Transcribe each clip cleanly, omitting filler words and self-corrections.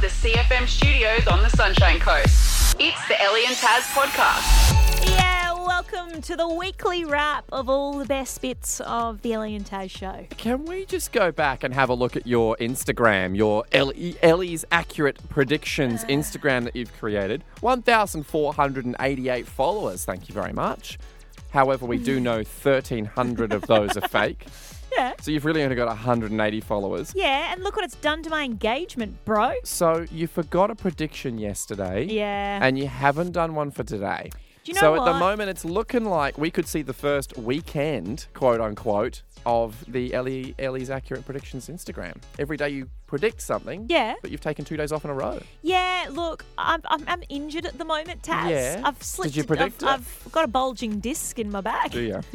the CFM studios on the Sunshine Coast. It's the Ellie and Taz podcast. Yeah, welcome to the weekly wrap of all the best bits of the Ellie and Taz show. Can we just go back and have a look at your Instagram, your Ellie's Accurate Predictions Instagram that you've created? 1,488 followers. Thank you very much. However, we do know 1,300 of those are fake. Yeah. So you've really only got 180 followers. Yeah, and look what it's done to my engagement, bro. So you forgot a prediction yesterday. Yeah. And you haven't done one for today. Do you know so what? at the moment, it's looking like we could see the first weekend, quote unquote, of the Ellie's Accurate Predictions Instagram. Every day you predict something, Yeah. but you've taken 2 days off in a row. Yeah, look, I'm injured at the moment, Taz. Yeah. I've slipped. Did you predict it? I've got a bulging disc in my back. Do you?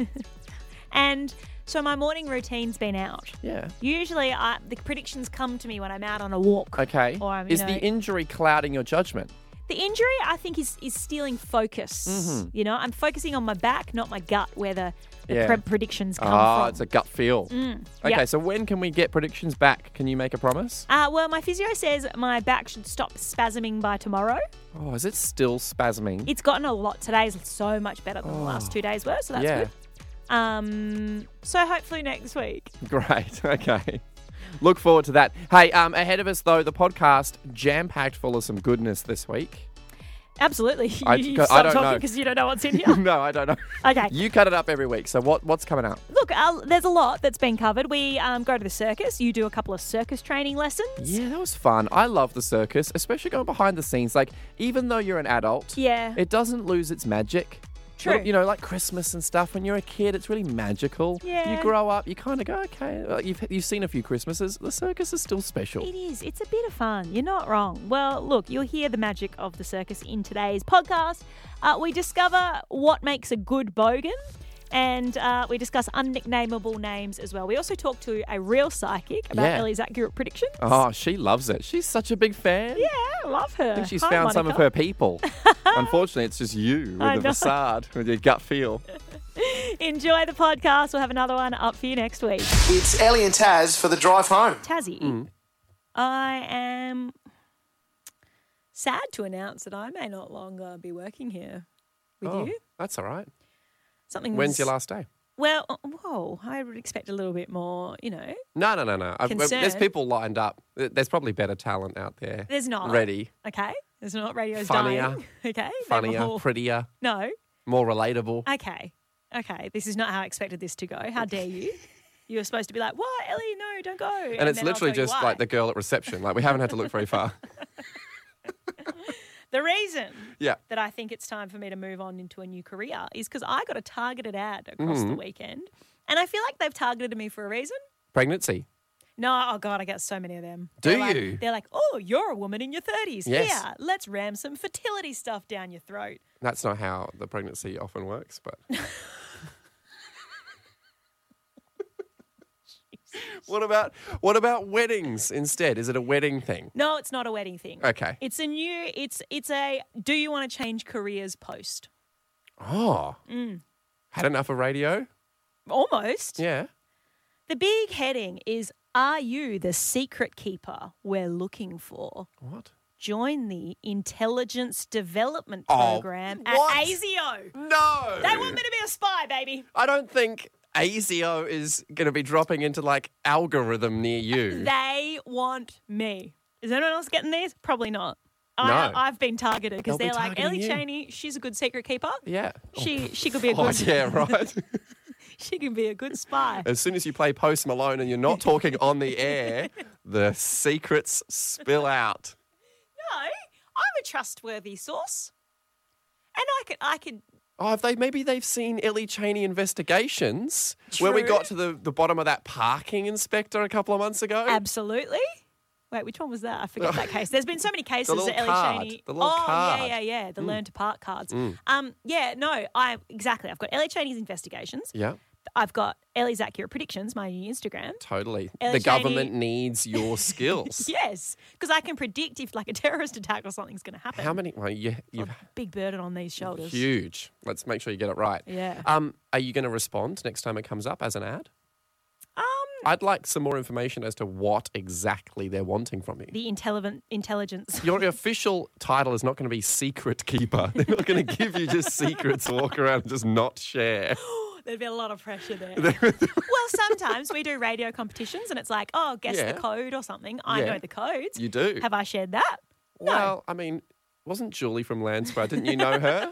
And so my morning routine's been out. Yeah. Usually the predictions come to me when I'm out on a walk. Okay. Or I'm, Is the injury clouding your judgment? The injury, I think, is stealing focus. Mm-hmm. You know, I'm focusing on my back, not my gut, where the Yeah. predictions come from. It's a gut feel. Okay, yeah. so when can we get predictions back? Can you make a promise? Well, my physio says my back should stop spasming by tomorrow. Oh, is it still spasming? It's gotten a lot. Today's so much better than the last 2 days were, so that's yeah. good. So hopefully next week. Great. Okay. Look forward to that. Hey, ahead of us, though, the podcast jam-packed full of some goodness this week. Absolutely. I You don't stop know. talking because you don't know what's in here. No, I don't know. Okay. You cut it up every week. So what's coming up? Look, there's a lot that's been covered. We go to the circus. You do a couple of circus training lessons. Yeah, that was fun. I love the circus, especially going behind the scenes. Like, even though you're an adult, Yeah. it doesn't lose its magic. True. You know, like Christmas and stuff. When you're a kid, it's really magical. Yeah. You grow up, you kind of go, okay. You've seen a few Christmases. The circus is still special. It is. It's a bit of fun. You're not wrong. Well, look, you'll hear the magic of the circus in today's podcast. We discover what makes a good bogan, and we discuss unnicknameable names as well. We also talk to a real psychic about Yeah. Ellie's Accurate Predictions. Oh, she loves it. She's such a big fan. Yeah, I love her. I think she's Hi, found some of Monica. her people. Unfortunately, it's just you I with the know. facade, with your gut feel. Enjoy the podcast. We'll have another one up for you next week. It's Ellie and Taz for the drive home. Tazzy, I am sad to announce that I may not longer be working here with you. That's all right. Something When's was- your last day? Well, whoa, I would expect a little bit more, No. There's Concern. people lined up. There's probably better talent out there. There's not. Ready. Okay. There's not. Radio's Funnier. dying. Okay. Funnier, They were all- prettier, No. more relatable. Okay. This is not how I expected this to go. How dare you? You were supposed to be like, what, Ellie? No, don't go. And it's then I'll literally tell you just why. like the girl at reception. Like, we haven't had to look very far. The reason Yeah. that I think it's time for me to move on into a new career is because I got a targeted ad across the weekend. And I feel like they've targeted me for a reason. Pregnancy. No, oh God, I get so many of them. Do They're like- you? They're like, oh, you're a woman in your 30s. Yes. Here, let's ram some fertility stuff down your throat. That's not how the pregnancy often works, but. What about weddings instead? Is it a wedding thing? No, it's not a wedding thing. Okay. It's a do you want to change careers post? Oh. Had enough of radio? Almost. Yeah. The big heading is, are you the secret keeper we're looking for? What? Join the Intelligence Development Oh, Program at what? ASIO. No. They want me to be a spy, baby. I don't think ASIO is going to be dropping into like algorithm near you. They want me. Is anyone else getting these? Probably not. No. I've been targeted because They'll be they're like, targeting Ellie you. Cheney, she's a good secret keeper. Yeah. She could be a Oh, good yeah, right. she can be a good spy. As soon as you play Post Malone and you're not talking on the air, the secrets spill out. No, I'm a trustworthy source. And I could Oh, maybe they've seen Ellie Cheney investigations where we True. got to the bottom of that parking inspector a couple of months ago. absolutely. Wait, which one was that? I forget that case. There's been so many cases little that Ellie card. Cheney. The little card. Yeah. The learn to park cards. Exactly. I've got Ellie Cheney's investigations. Yeah, I've got Ellie's Accurate Predictions, my new Instagram. totally. Ellie The Cheney- government needs your skills. Yes, because I can predict if like a terrorist attack or something's going to happen. How many? Well, you've Big burden on these shoulders. huge. Let's make sure you get it right. Yeah. Are you going to respond next time it comes up as an ad? I'd like some more information as to what exactly they're wanting from you. The intelligence. Your official title is not going to be secret keeper. They're not going to give you just secrets to walk around and just not share. There'd be a lot of pressure there. Well, sometimes we do radio competitions and it's like, oh, guess Yeah. the code or something. I Yeah. know the codes. You do. Have I shared that? No. Well, I mean, wasn't Julie from Landsborough? Didn't you know her?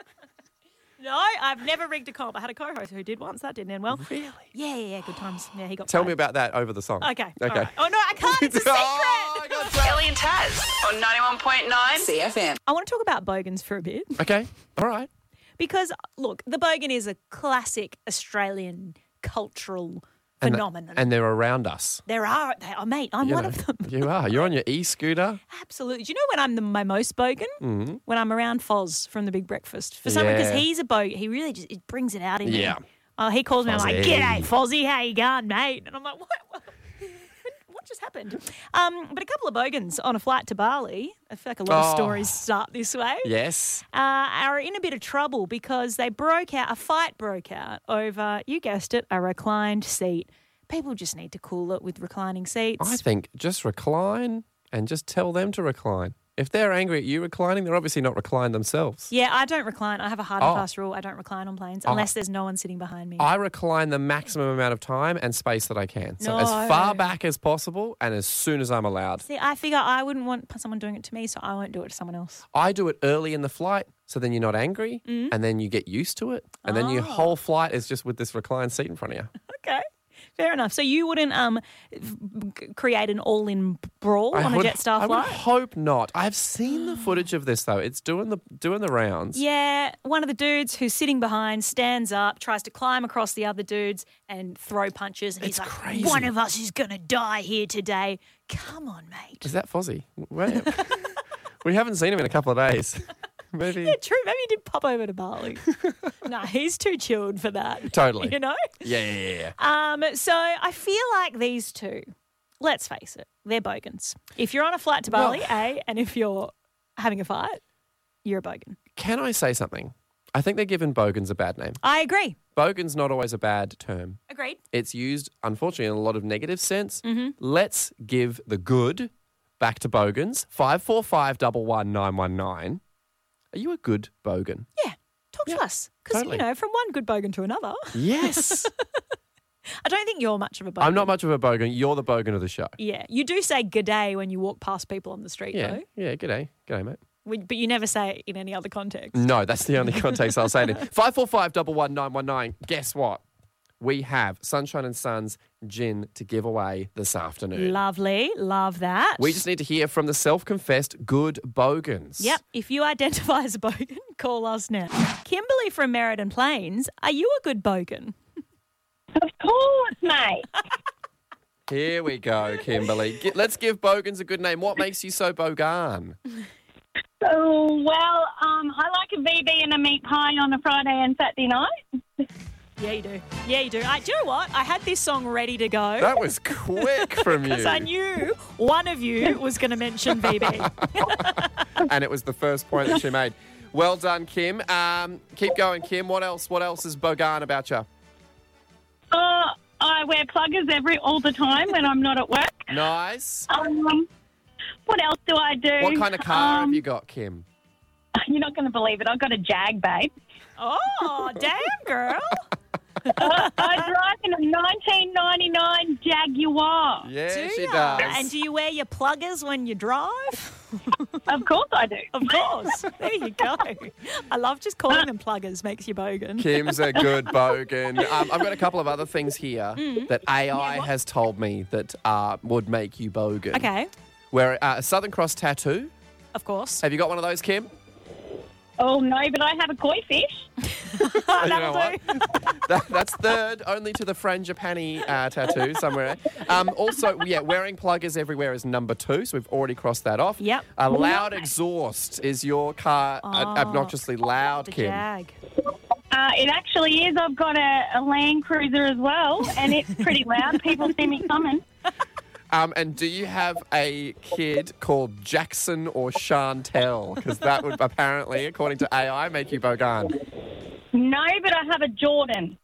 No, I've never rigged a comp. I had a co-host who did once. That didn't end well. Really? Yeah. Good times. Yeah, he got Tell fired. me about that over the song. Okay. Okay. All right. Oh, no, I can't. It's a secret. Oh, I got that. Ellie and Taz on 91.9 CFM. I want to talk about bogans for a bit Okay. All right. because, look, the bogan is a classic Australian cultural phenomenon. And they're around us. They are, mate, I'm You one know, of them. You are. You're on your e-scooter. Absolutely. Do you know when I'm my most bogan? Mm-hmm. When I'm around Foz from The Big Breakfast. For some reason, because Yeah. he's a bogan. He really just it brings it out in me. Yeah. Oh, he calls me. I'm like, Fozzie. "G'day, Fozzie. How you going, mate?" And I'm like, "What? What just happened?" But a couple of bogans on a flight to Bali. I feel like a lot of Oh. stories start this way. Yes. Are in a bit of trouble because a fight broke out over, you guessed it, a reclined seat. People just need to cool it with reclining seats. I think just recline and just tell them to recline. If they're angry at you reclining, they're obviously not reclined themselves. Yeah, I don't recline. I have a hard and Oh. fast rule. I don't recline on planes unless there's no one sitting behind me. I recline the maximum amount of time and space that I can. So as No. far back as possible and as soon as I'm allowed. See, I figure I wouldn't want someone doing it to me, so I won't do it to someone else. I do it early in the flight so then you're not angry and then you get used to it. And then your whole flight is just with this reclined seat in front of you. Okay. Fair enough. So you wouldn't create an all-in brawl on a Jetstar I would flight? hope not. I've seen the footage of this though. It's doing the rounds. Yeah, one of the dudes who's sitting behind stands up, tries to climb across the other dudes and throw punches. And he's It's like, crazy. one of us is going to die here today. Come on, mate. Is that Fozzie? Where? We haven't seen him in a couple of days. Maybe. Yeah, true. Maybe he did pop over to Bali. No, he's too chilled for that. Totally. You know? Yeah. So I feel like these two, let's face it, they're bogans. If you're on a flight to Bali, and if you're having a fight, you're a bogan. Can I say something? I think they're giving bogans a bad name. I agree. Bogan's not always a bad term. Agreed. It's used, unfortunately, in a lot of negative sense. Mm-hmm. Let's give the good back to bogans. 545 11919. Are you a good bogan? Yeah. Talk to us. Because, totally. from one good bogan to another, Yes. I don't think you're much of a bogan. I'm not much of a bogan. You're the bogan of the show. Yeah. You do say g'day when you walk past people on the street, Yeah. though. Yeah. G'day. G'day, mate. But you never say it in any other context. No, that's the only context I'll say it in. 545 11919. Guess what? We have Sunshine and Sons gin to give away this afternoon. Lovely. Love that. We just need to hear from the self-confessed good bogans. Yep. If you identify as a bogan, call us now. Kimberly from Merredon Plains, are you a good bogan? Of course, mate. Here we go, Kimberly. Let's give bogans a good name. What makes you so bogan? I like a VB and a meat pie on a Friday and Saturday night. Yeah, you do. Yeah, you do. Do you know what? I had this song ready to go That was quick from you. because I knew one of you was going to mention VB. And it was the first point that she made. Well done, Kim. Keep going, Kim. What else? What else is bogan about you? I wear pluggers all the time when I'm not at work. Nice. What else do I do? What kind of car have you got, Kim? You're not going to believe it. I've got a Jag, babe. Oh, damn, girl. I drive in a 1999 Jaguar. Yeah, Do she ya? does. And do you wear your pluggers when you drive? Of course I do. Of course. There you go. I love just calling them pluggers makes you bogan. Kim's a good bogan. I've got a couple of other things here that AI has told me that would make you bogan. Okay. Where a Southern Cross tattoo. Of course. Have you got one of those, Kim? Oh, no, but I have a koi fish. You know That'll what? do. That's third, only to the frangipani tattoo somewhere. Also, wearing pluggers everywhere is number 2, so we've already crossed that off. Yep. A loud exhaust. Is your car obnoxiously loud, The Kim? Jag. It actually is. I've got a Land Cruiser as well, and it's pretty loud. People see me coming. And do you have a kid called Jackson or Chantel? Because that would apparently, according to AI, make you bogan. No, but I have a Jordan.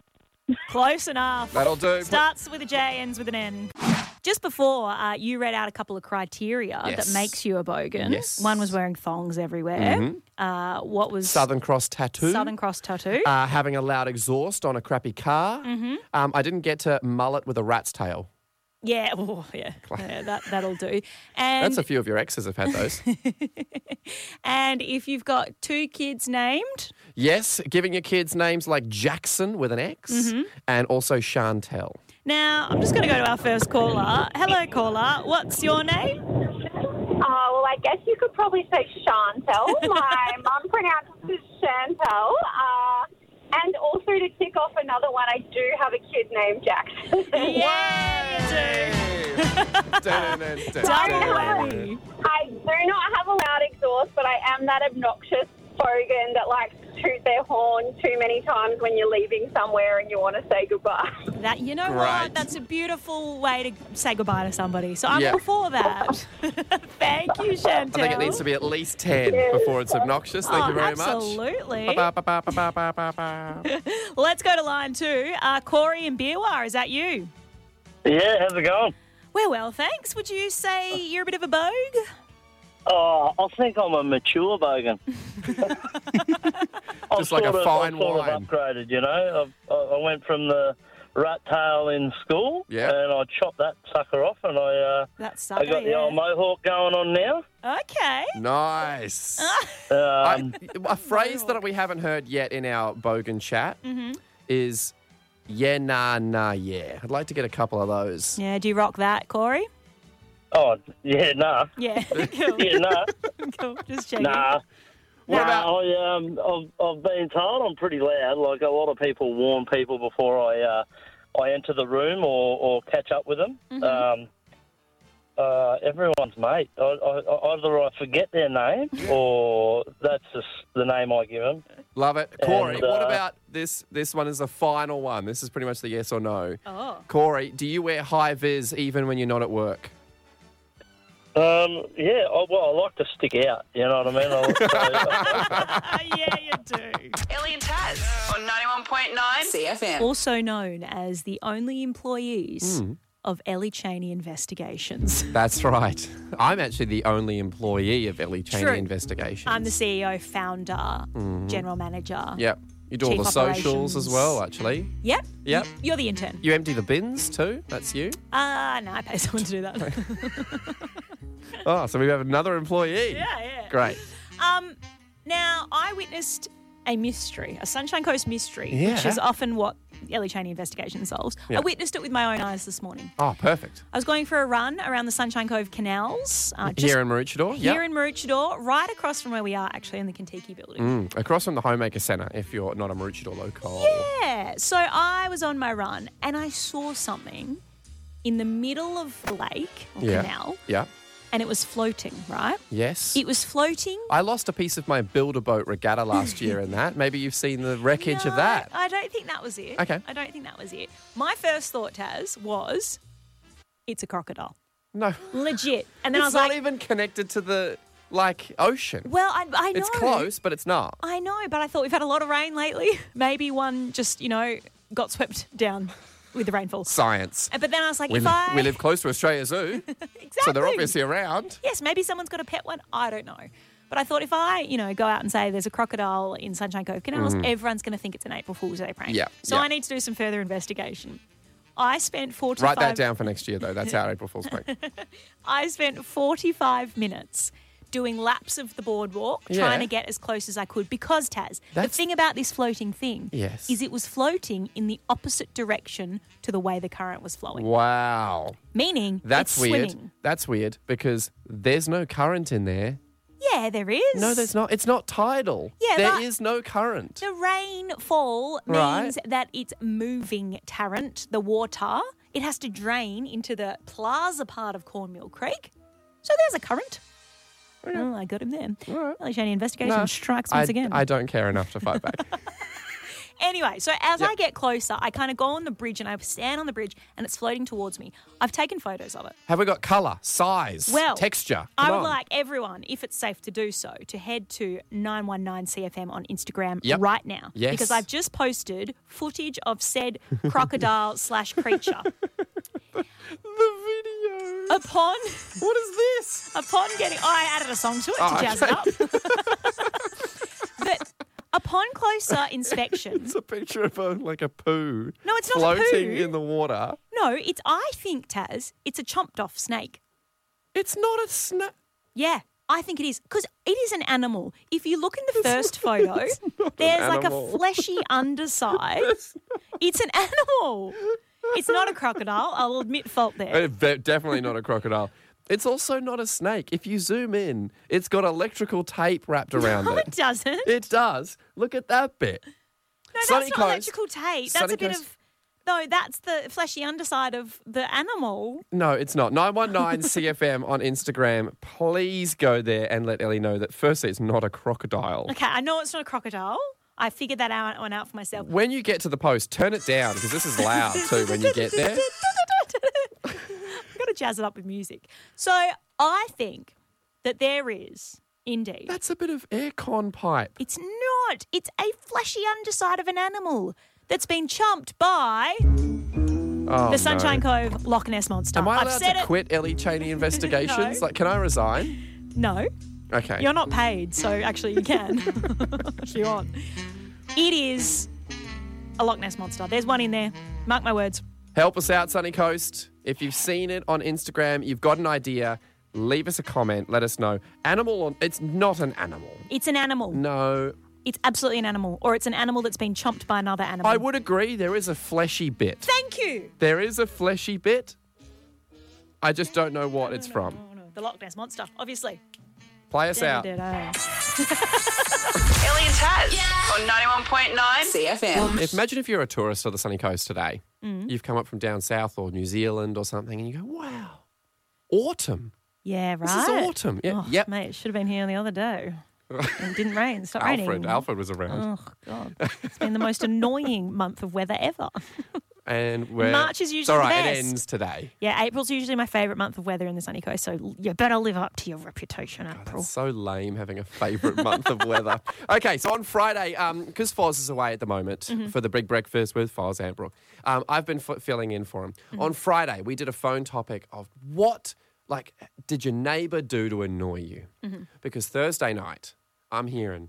Close enough. That'll do. Starts with a J, ends with an N. Just before, you read out a couple of criteria Yes. that makes you a bogan. Yes. One was wearing thongs everywhere. What was Southern Cross tattoo. Southern Cross tattoo? Having a loud exhaust on a crappy car. I didn't get to mullet with a rat's tail. Yeah, that'll do. And That's a few of your exes have had those. and if you've got 2 kids named, Yes, giving your kids names like Jackson with an X and also Chantel. now I'm just going to go to our first caller. Hello, caller. What's your name? Well, I guess you could probably say Chantel. My mum pronounces it Chantel. And also to tick off another one, I do have a kid named Jackson. Yeah, you do. Double. I do not have a loud exhaust, but I am that obnoxious bogan that likes to toot their horn too many times when you're leaving somewhere and you want to say goodbye. That you know Great. what? That's a beautiful way to say goodbye to somebody. So I'm Yeah. all for that. Thank you, Chantel. I think it needs to be at least 10 before it's obnoxious. Thank you very absolutely. much. Absolutely. Let's go to line 2. Corey and Beerwar, is that you? Yeah, how's it going? We're well, thanks. Would you say you're a bit of a bogue? Oh, I think I'm a mature bogan. Just like a fine I've sort wine. of upgraded, you know. I went from the rat tail in school, Yeah. and I chopped that sucker off, and That's I got the old mohawk going on now. Okay. Nice. Um, A phrase that we haven't heard yet in our bogan chat is yeah, nah, nah, yeah. I'd like to get a couple of those. Yeah, do you rock that, Corey? oh, yeah, nah. Yeah. Cool. Yeah, nah. Cool. Just checking. Nah. What about- I've been told I'm pretty loud. Like a lot of people warn people before I enter the room or catch up with them. Everyone's mate. Either I forget their name or that's just the name I give them. Love it. Corey, And, what about this? This one is the final one. This is pretty much the yes or no. Oh. Corey, do you wear high vis even when you're not at work? Yeah. I like to stick out. You know what I mean? Yeah, you do. Ellie and Taz on 91.9 CFM. Also known as the only employees of Ellie Cheney Investigations. That's right. I'm actually the only employee of Ellie Cheney True. Investigations. I'm the CEO, founder, general manager. Yep. You do all Chief the socials as operations. well, actually. Yep. Yep. You're the intern. You empty the bins too? That's you? No, I pay someone to do that. Oh, so we have another employee. yeah. Great. Now, I witnessed a mystery, a Sunshine Coast mystery, which Yeah. is often what Ellie Cheney Investigation solves. Yeah. I witnessed it with my own eyes this morning. Oh, perfect. I was going for a run around the Sunshine Cove canals. Here in Maroochydore? Here in Maroochydore, right across from where we are, actually, in the Kentucky building. Across from the Homemaker Centre, if you're not a Maroochydore local. Yeah. So I was on my run and I saw something in the middle of the lake or canal, Yeah. and it was floating, right? Yes. It was floating. I lost a piece of my Build-A-Boat regatta last year in that. Maybe you've seen the wreckage of No, that. I don't think that was it. Okay. I don't think that was it. My first thought, Taz, was it's a crocodile. No. Legit. And then I It's was not like, even connected to the, ocean. well, I know. It's close, but it's not. I know, but I thought we've had a lot of rain lately. Maybe one just, got swept down with the rainfall. Science. But then I was like, We, if li- I... we live close to Australia Zoo, Exactly. so they're obviously around. Yes, maybe someone's got a pet one. I don't know. But I thought if I, go out and say there's a crocodile in Sunshine Cove Canals, everyone's going to think it's an April Fool's Day prank. Mm-hmm. Yeah, So yeah. I need to do some further investigation. I spent 45... Write that down for next year, though. That's our April Fool's prank. I spent 45 minutes doing laps of the boardwalk, Yeah. trying to get as close as I could. Because, Taz, the That's- thing about this floating thing Yes. is it was floating in the opposite direction to the way the current was flowing. Wow. Meaning That's it's weird. swimming. That's weird because there's no current in there. Yeah, there is. No, there's not. It's not tidal. Yeah, there but- is no current. The rainfall Right. means that it's moving Tarrant, the water. It has to drain into the plaza part of Cornmill Creek. So there's a current. Oh, I got him there. All right. Ellie Cheney investigation No, strikes once again. I don't care enough to fight back. Anyway, so as Yep. I get closer, I kind of go on the bridge and I stand on the bridge and it's floating towards me. I've taken photos of it. Have we got colour, size, Well, texture? I Come would on. like everyone, if it's safe to do so, to head to 919CFM on Instagram Yep. right now. Yes. Because I've just posted footage of said crocodile/creature. The video. Upon What is this? getting, I added a song to it Oh, to jazz okay. it up. But upon closer inspection, It's a picture of a poo. No, it's not a floating poo. in the water. no, I think, Taz, it's a chomped off snake. It's not a snake. Yeah, I think it is because it is an animal. If you look in the first photo, there's like a animal. fleshy underside. It's an animal. It's not a crocodile. I'll admit fault there. Definitely not a crocodile. It's also not a snake. If you zoom in, it's got electrical tape wrapped around No, it. it doesn't. It does. Look at that bit. No, Sunny that's not Coast. electrical tape. That's Sunny a bit Coast. of. No, that's the fleshy underside of the animal. No, it's not. 919 CFM on Instagram. Please go there and let Ellie know that firstly, it's not a crocodile. Okay, I know it's not a crocodile. I figured that one out for myself. When you get to the post, turn it down because this is loud too when you get there. I've got to jazz it up with music. So I think that there is indeed. That's a bit of aircon pipe. It's not. It's a fleshy underside of an animal that's been chomped by Oh, the Sunshine no. Cove Loch Ness Monster. Am I I've allowed said to it. quit Ellie Cheney Investigations? No. Like, can I resign? No, Okay. you're not paid, so actually you can if you want. It is a Loch Ness Monster. There's one in there. Mark my words. Help us out, Sunny Coast. If you've seen it on Instagram, you've got an idea, leave us a comment. Let us know. It's not an animal. It's an animal. No. It's absolutely an animal, or it's an animal that's been chomped by another animal. I would agree there is a fleshy bit. Thank you. There is a fleshy bit. I just don't know what it's from. Oh, no. The Loch Ness Monster, obviously. Play us out. Ellie and Taz on 91.9 CFM. Imagine if you're a tourist of the Sunny Coast today. You've come up from down south or New Zealand or something and you go, wow, autumn. Yeah, right. This is autumn. Yeah. Oh, Yep. Mate, it should have been here the other day. And it didn't rain. It's not raining. Alfred was around. Oh, God. It's been the most annoying month of weather ever. And March is usually it's all right, the it best. ends today. Yeah, April's usually my favourite month of weather in the Sunny Coast, so you better live up to your reputation, April. That's so lame having a favourite month of weather. Okay, so on Friday, because Foz is away at the moment for the big breakfast with Foz and Brooke, I've been filling in for him. On Friday, we did a phone topic of what, did your neighbour do to annoy you? Because Thursday night, I'm hearing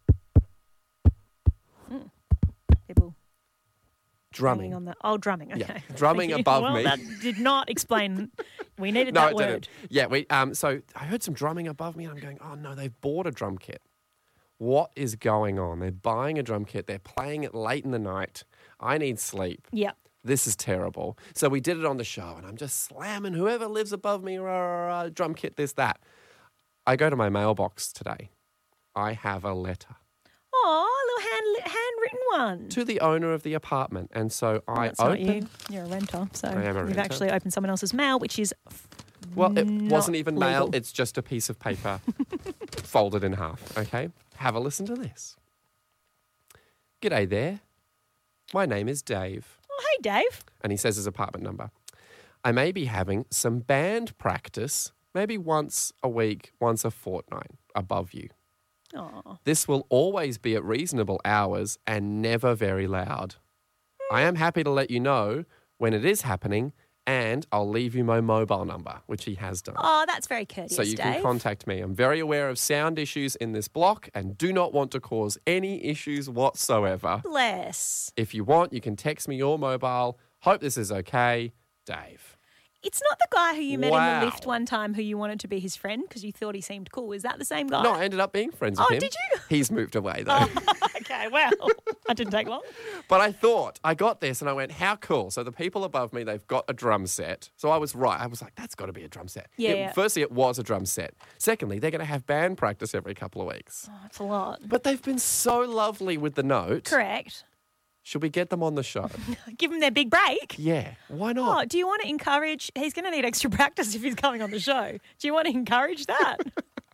People drumming. hanging on the drumming. Okay. Yeah, drumming Thank you. above well, me. That did not explain. We needed No, that it word. didn't. Yeah, so I heard some drumming above me and I'm going, oh no, they've bought a drum kit. What is going on? They're buying a drum kit. They're playing it late in the night. I need sleep. Yeah. This is terrible. So we did it on the show and I'm just slamming whoever lives above me, drum kit, this, that. I go to my mailbox today. I have a letter Oh, a little handwritten one. to the owner of the apartment. And so I That's not open. you. You're a renter, so I am a you've renter. actually opened someone else's mail, which is Well, it not wasn't even mail. legal. It's just a piece of paper folded in half. Okay? Have a listen to this. G'day there. My name is Dave. Oh, hey, Dave. And he says his apartment number. I may be having some band practice, maybe once a week, once a fortnight, above you. Oh, This will always be at reasonable hours and never very loud. I am happy to let you know when it is happening, and I'll leave you my mobile number, which he has done. oh, that's very courteous, So you Dave. can contact me. I'm very aware of sound issues in this block and do not want to cause any issues whatsoever. Bless. If you want, you can text me your mobile. Hope this is okay. Dave. It's not the guy who you met in Wow. the lift one time who you wanted to be his friend because you thought he seemed cool. Is that the same guy? No, I ended up being friends with Oh, him. did you? He's moved away though. Okay, well, that didn't take long. But I got this and I went, how cool. So the people above me, they've got a drum set. So I was right. I was like, that's got to be a drum set. Yeah. Firstly, it was a drum set. Secondly, they're going to have band practice every couple of weeks. Oh, that's a lot. But they've been so lovely with the note. Correct. Should we get them on the show? Give him their big break. Yeah. Why Oh, not? do you want to encourage? He's going to need extra practice if he's coming on the show. Do you want to encourage that?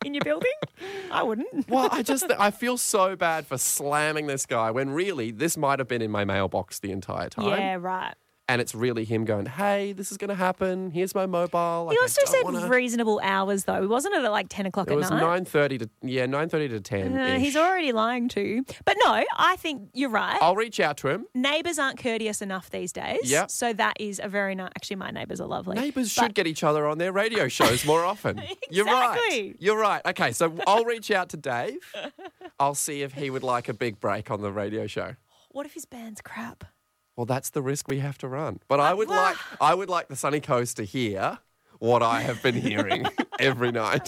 in your building? I wouldn't. Well, I feel so bad for slamming this guy when really this might have been in my mailbox the entire time. Yeah, right. And it's really him going, hey, this is going to happen. Here's my mobile. He also said reasonable hours, though. Wasn't it at like 10 o'clock It at was night? 9:30 to 10. He's already lying too. But no, I think you're right. I'll reach out to him. Neighbours aren't courteous enough these days. Yep. So that is a very nice... Actually, my neighbours are lovely. Neighbours should get each other on their radio shows more often. You're right. Exactly. You're right. Okay, so I'll reach out to Dave. I'll see if he would like a big break on the radio show. What if his band's crap? Well, that's the risk we have to run. But I would like the Sunny Coast to hear what I have been hearing every night.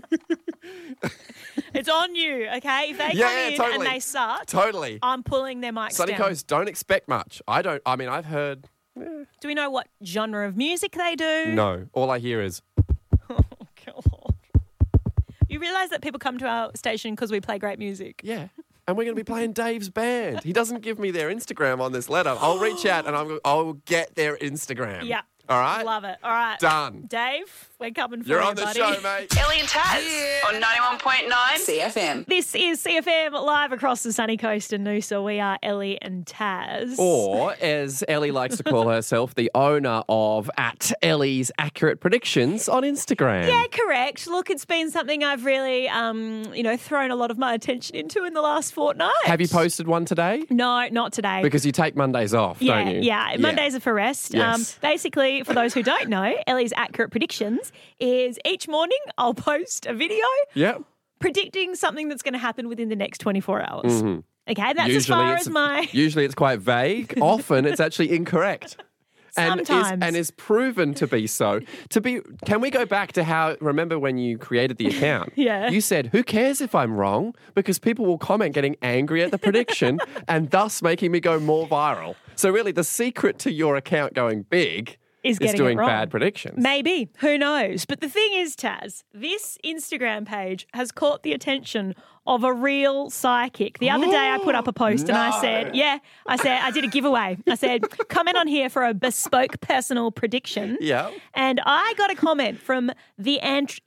It's on you, okay? If they come in and they suck, Totally. I'm pulling their mics Sunny down. Coast, don't expect much. I've heard... Do we know what genre of music they do? No. All I hear is... Oh, God. You realise that people come to our station because we play great music? Yeah. And we're going to be playing Dave's band. He doesn't give me their Instagram on this letter. I'll reach out and I'll get their Instagram. Yeah. All right? Love it. All right. Done. Dave, we're coming for You're you, on the buddy. show, mate. Ellie and Taz on 91.9 CFM. This is CFM live across the sunny coast in Noosa. We are Ellie and Taz. Or, as Ellie likes to call herself, the owner of @Ellie's Accurate Predictions on Instagram. Yeah, correct. Look, it's been something I've really, thrown a lot of my attention into in the last fortnight. Have you posted one today? No, not today. Because you take Mondays off, don't you? Yeah, Mondays are for rest. Yes. Basically, for those who don't know, Ellie's Accurate Predictions is each morning I'll post a video Yep. predicting something that's going to happen within the next 24 hours. Mm-hmm. Okay, that's as far as my... Usually it's quite vague. Often it's actually incorrect. Sometimes. And is proven to be so. Can we go back to remember when you created the account? Yeah. You said, who cares if I'm wrong? Because people will comment getting angry at the prediction and thus making me go more viral. So really the secret to your account going big is getting doing it wrong. bad predictions. Maybe. Who knows? But the thing is, Taz, this Instagram page has caught the attention of a real psychic. The other day I put up a post and I said, I did a giveaway. I said, comment on here for a bespoke personal prediction. Yeah. And I got a comment from the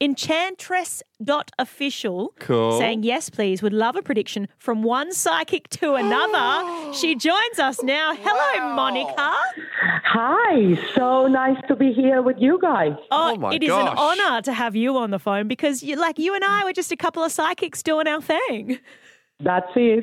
Enchantress.official saying, yes, please, would love a prediction from one psychic to another. She joins us now. Hello, Monica. Hi, so nice to be here with you guys. Oh my It is an gosh. honour to have you on the phone because you and I were just a couple of psychics doing our thing. That's it.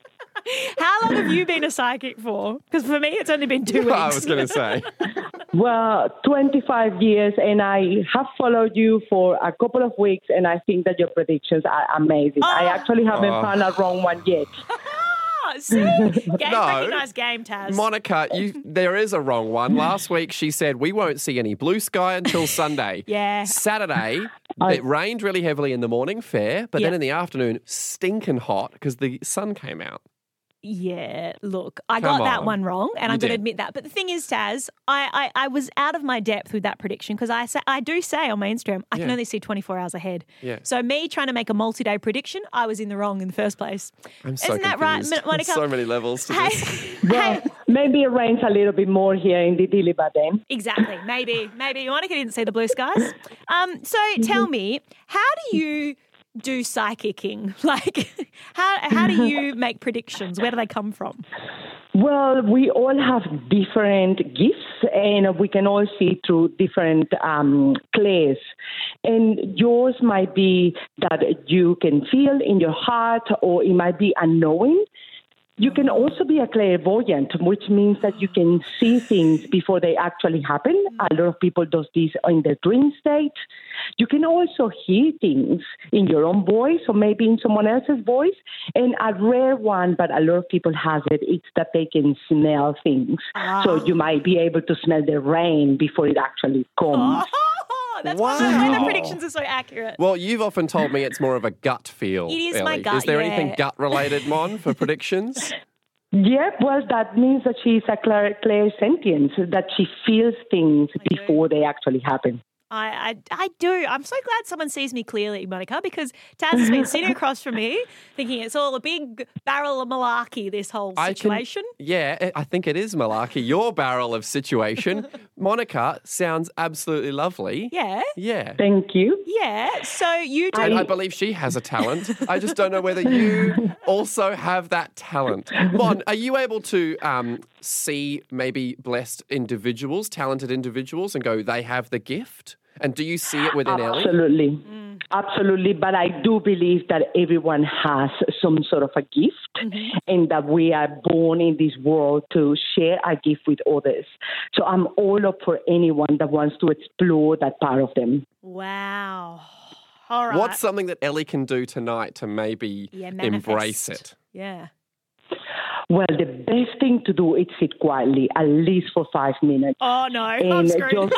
How long have you been a psychic for? Because for me, it's only been 2 weeks. I was going to say. Well, 25 years, and I have followed you for a couple of weeks, and I think that your predictions are amazing. I actually haven't found a wrong one yet. See? Recognised game, Taz. Monica, there is a wrong one. Last week she said we won't see any blue sky until Sunday. Yeah. Saturday, it rained really heavily in the morning, fair, but then in the afternoon, stinking hot because the sun came out. Yeah, look, I Come got that on. one wrong, and I'm going to did. admit that. But the thing is, Taz, I was out of my depth with that prediction because I do say on my Instagram, I can Yeah. only see 24 hours ahead. Yeah. So me trying to make a multi-day prediction, I was in the wrong in the first place. I'm so Isn't that right, confused. Monica? So many levels to Hey, this. Well, maybe it rains a little bit more here in the Diliba then. exactly. Maybe. Monica didn't see the blue skies. So tell me, how do you do psychicking? Like, how do you make predictions? Where do they come from? Well, we all have different gifts, and we can all see through different clays. And yours might be that you can feel in your heart, or it might be unknowing. You can also be a clairvoyant, which means that you can see things before they actually happen. A lot of people do this in their dream state. You can also hear things in your own voice or maybe in someone else's voice. And a rare one, but a lot of people have it, it's that they can smell things. So you might be able to smell the rain before it actually comes. Oh, that's why the predictions are so accurate. Well, you've often told me it's more of a gut feel. It is Ellie. my gut, Is there yeah. anything gut-related, Mon, for predictions? Yeah, well, that means that she's a clairsentience, that she feels things before they actually happen. I do. I'm so glad someone sees me clearly, Monica, because Taz has been sitting across from me thinking it's all a big barrel of malarkey, this whole situation. I think it is malarkey. Your barrel of situation. Monica sounds absolutely lovely. Yeah. Yeah. Thank you. Yeah. So you do. And I believe she has a talent. I just don't know whether you also have that talent. Mon, are you able to see maybe blessed individuals, talented individuals, and go, they have the gift? And do you see it within Ellie? Absolutely. Absolutely. But I do believe that everyone has some sort of a gift and that we are born in this world to share our gift with others. So I'm all up for anyone that wants to explore that part of them. Wow. All right. What's something that Ellie can do tonight to maybe embrace it? Yeah. Well, the best thing to do is sit quietly, at least for 5 minutes. Oh, no. And I'm screwed.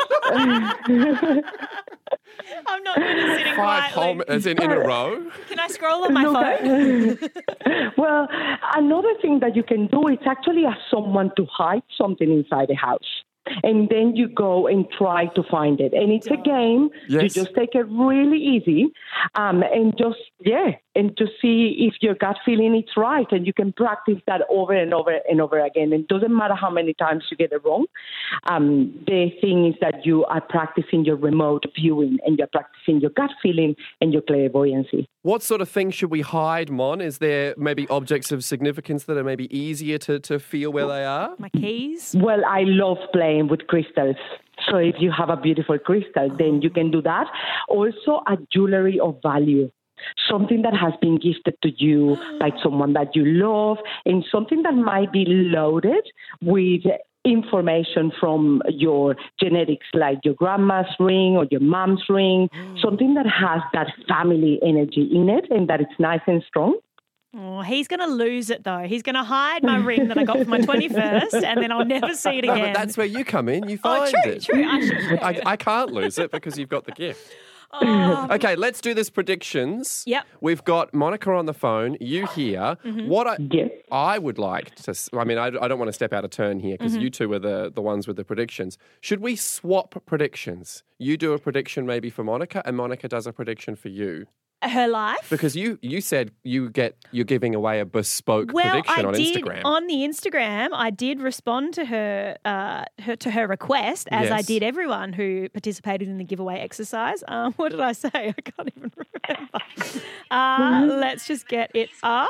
I'm not good at sitting 5 whole quietly. as in a row? Can I scroll on my phone? Well, another thing that you can do is actually ask someone to hide something inside the house. And then you go and try to find it. And it's a game. Yes. You just take it really easy and just see if your gut feeling is right. And you can practice that over and over and over again. It doesn't matter how many times you get it wrong. The thing is that you are practicing your remote viewing and you're practicing your gut feeling and your clairvoyancy. What sort of things should we hide, Mon? Is there maybe objects of significance that are maybe easier to feel where they are? My keys? Well, I love playing with crystals. So if you have a beautiful crystal, then you can do that. Also, a jewelry of value. Something that has been gifted to you by someone that you love, and something that might be loaded with information from your genetics, like your grandma's ring or your mom's ring, something that has that family energy in it and that it's nice and strong. Oh, he's going to lose it, though. He's going to hide my ring that I got for my 21st, and then I'll never see it No, again. but that's where you come in. You find it. True. I can't lose it because you've got the gift. Okay, let's do this predictions. Yep. We've got Monica on the phone, you here. What I would like to, I mean, I don't want to step out of turn here because you two are the ones with the predictions. Should we swap predictions? You do a prediction maybe for Monica and Monica does a prediction for you. Her life? Because you said you're giving away a bespoke prediction on Instagram. On the Instagram, I did respond to her request, as I did everyone who participated in the giveaway exercise. What did I say? I can't even remember. Let's just get it up.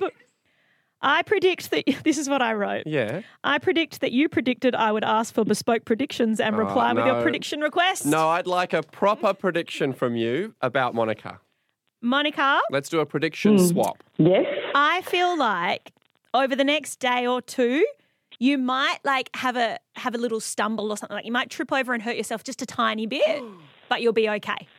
I predict that this is what I wrote. Yeah. I predict that you predicted I would ask for bespoke predictions and reply with your prediction request. No, I'd like a proper prediction from you about Monica. Monica? Let's do a prediction swap. Yes. I feel like over the next day or two, you might have a little stumble or something. Like you might trip over and hurt yourself just a tiny bit, but you'll be okay.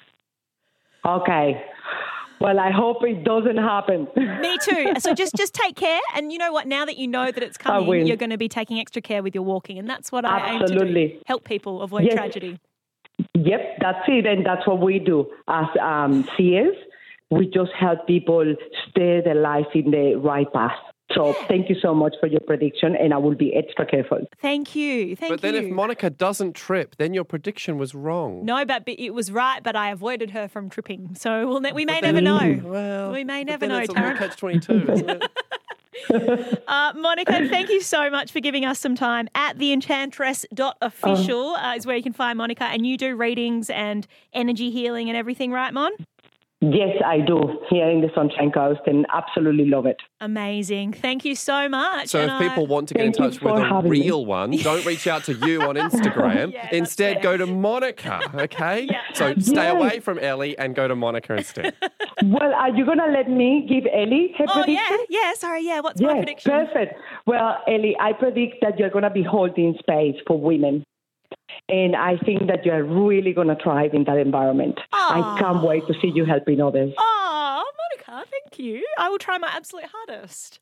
Okay. Well, I hope it doesn't happen. Me too. So just take care. And you know what? Now that you know that it's coming, you're going to be taking extra care with your walking. And that's what I aim to do. Help people avoid tragedy. Yep, that's it. And that's what we do as seers. We just help people steer their life in the right path. So thank you so much for your prediction, and I will be extra careful. Thank you. But then if Monica doesn't trip, then your prediction was wrong. No, but it was right, but I avoided her from tripping. So we may never know. Well, we may never know, it's Taryn. a catch-22, isn't it? Monica, thank you so much for giving us some time. At theenchantress.official is where you can find Monica, and you do readings and energy healing and everything, right, Mon? Yes, I do, here in the Sunshine Coast, and absolutely love it. Amazing. Thank you so much. So if people want to get in touch with a real one, don't reach out to you on Instagram. Instead, go to Monica, okay? So stay away from Ellie and go to Monica instead. Well, are you going to let me give Ellie her prediction? Yeah, sorry, what's my prediction? Perfect. Well, Ellie, I predict that you're going to be holding space for women. And I think that you're really going to thrive in that environment. I can't wait to see you helping others. Oh, Monica, thank you. I will try my absolute hardest.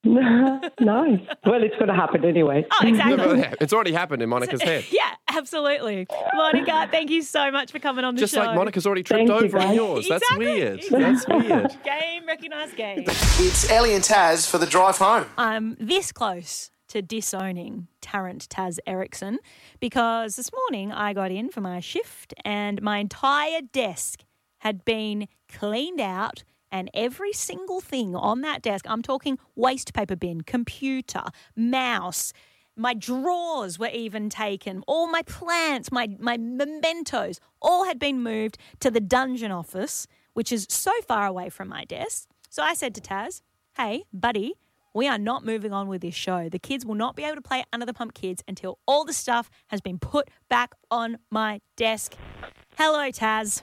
Nice. Well, it's going to happen anyway. Oh, exactly. It's already happened in Monica's head. Yeah, absolutely. Monica, thank you so much for coming on the show. Just like Monica's already tripped over in yours. Exactly. That's weird. That's weird. Game, recognised game. It's Ellie and Taz for the drive home. I'm this close to disowning Tarrant Taz Erickson because this morning I got in for my shift and my entire desk had been cleaned out and every single thing on that desk, I'm talking waste paper bin, computer, mouse, my drawers were even taken, all my plants, my mementos, all had been moved to the dungeon office, which is so far away from my desk. So I said to Taz, hey, buddy, we are not moving on with this show. The kids will not be able to play Under the Pump Kids until all the stuff has been put back on my desk. Hello, Taz.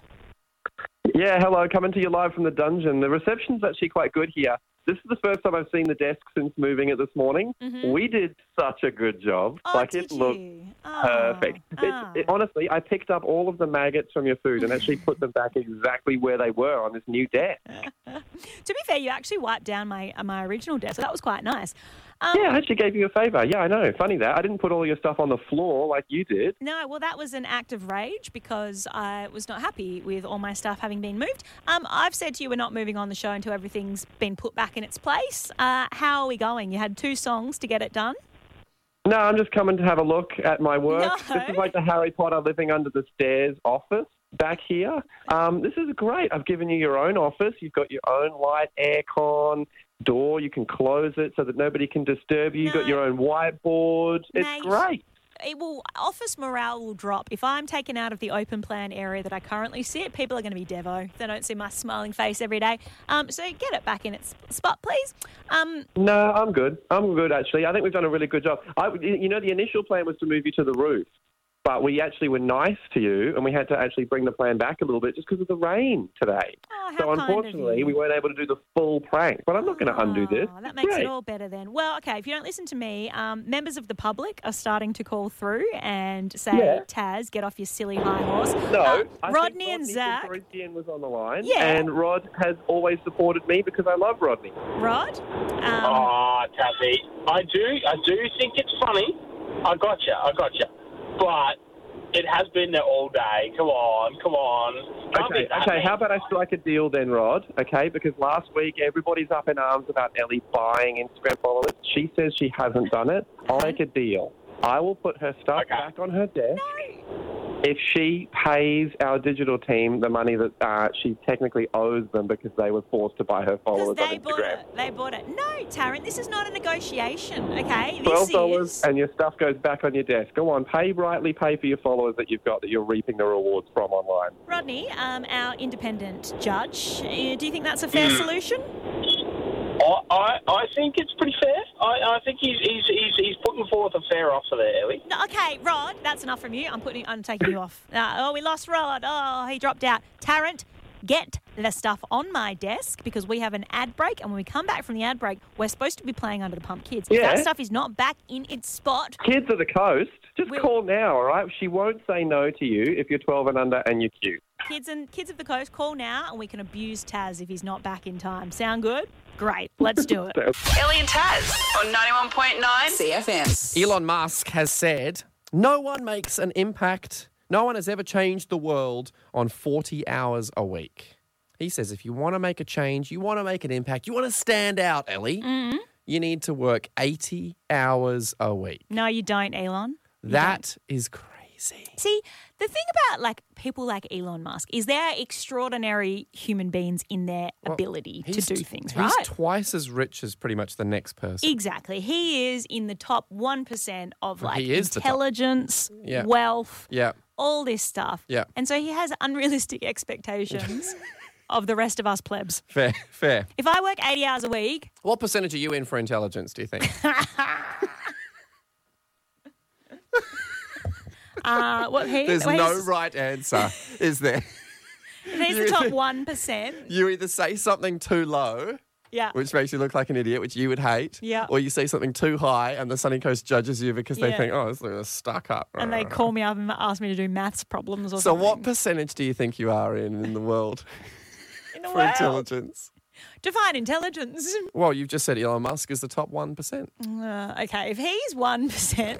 Yeah, hello. Coming to you live from the dungeon. The reception's actually quite good here. This is the first time I've seen the desk since moving it this morning. Mm-hmm. We did such a good job. Oh, it looked perfect. Honestly, I picked up all of the maggots from your food and actually put them back exactly where they were on this new desk. To be fair, you actually wiped down my original desk, so that was quite nice. Yeah, I actually gave you a favour. Yeah, I know. Funny that. I didn't put all your stuff on the floor like you did. No, well, that was an act of rage because I was not happy with all my stuff having been moved. I've said to you we're not moving on the show until everything's been put back in its place. How are we going? You had 2 songs to get it done? No, I'm just coming to have a look at my work. No. This is like the Harry Potter living under the stairs office back here. This is great. I've given you your own office. You've got your own light, aircon, door. You can close it so that nobody can disturb you. You've got your own whiteboard. It's great. Office morale will drop. If I'm taken out of the open plan area that I currently sit, people are going to be devo. They don't see my smiling face every day. So get it back in its spot, please. No, I'm good. I'm good, actually. I think we've done a really good job. The initial plan was to move you to the roof, but we actually were nice to you and we had to actually bring the plan back a little bit just because of the rain today. Oh, how so kind unfortunately, of you. we weren't able to do the full prank, but I'm not going to undo this. That makes it all better then. Well, okay, if you don't listen to me, members of the public are starting to call through and say, Taz, get off your silly high horse. No, I Rodney think and Zach. was on the line, Yeah. and Rod has always supported me because I love Rodney. Rod? Tassie, I do think it's funny. I gotcha. But it has been there all day. Come on. Okay, how about I strike a deal then, Rod? Okay, because last week everybody's up in arms about Ellie buying Instagram followers. She says she hasn't done it. I'll make a deal. I will put her stuff back on her desk if she pays our digital team the money that she technically owes them because they were forced to buy her followers on Instagram. They bought it. No, Tarrant, this is not a negotiation, okay? $12 and your stuff goes back on your desk. Go on, pay for your followers that you've got that you're reaping the rewards from online. Rodney, our independent judge, do you think that's a fair solution? I think it's pretty fair. I think he's putting forth a fair offer there, Ellie. No, okay, Rod, that's enough from you. I'm taking you off. We lost Rod. Oh, he dropped out. Tarrant, get the stuff on my desk because we have an ad break, and when we come back from the ad break, we're supposed to be playing Under the Pump Kids. If that stuff is not back in its spot... Kids of the coast, call now, all right? She won't say no to you if you're 12 and under and you're cute. Kids of the coast, call now, and we can abuse Taz if he's not back in time. Sound good? Great. Let's do it. Ellie and Taz on 91.9 CFM. Elon Musk has said, no one makes an impact. No one has ever changed the world on 40 hours a week. He says if you want to make a change, you want to make an impact, you want to stand out, Ellie, you need to work 80 hours a week. No, you don't, Elon. That is crazy. See, the thing about people like Elon Musk is they're extraordinary human beings in their ability to do things, right? He's twice as rich as pretty much the next person. Exactly. He is in the top 1% of He is intelligence, wealth, all this stuff. Yeah. And so he has unrealistic expectations of the rest of us plebs. Fair. If I work 80 hours a week... What percentage are you in for intelligence, do you think? There's no right answer, is there? He's the top 1%. You either say something too low, which makes you look like an idiot, which you would hate, or you say something too high and the Sunny Coast judges you because they think, this is stuck up. And they call me up and ask me to do maths problems or something. So what percentage do you think you are in the world for intelligence? Define intelligence. Well, you've just said Elon Musk is the top 1%. Okay, if he's 1%,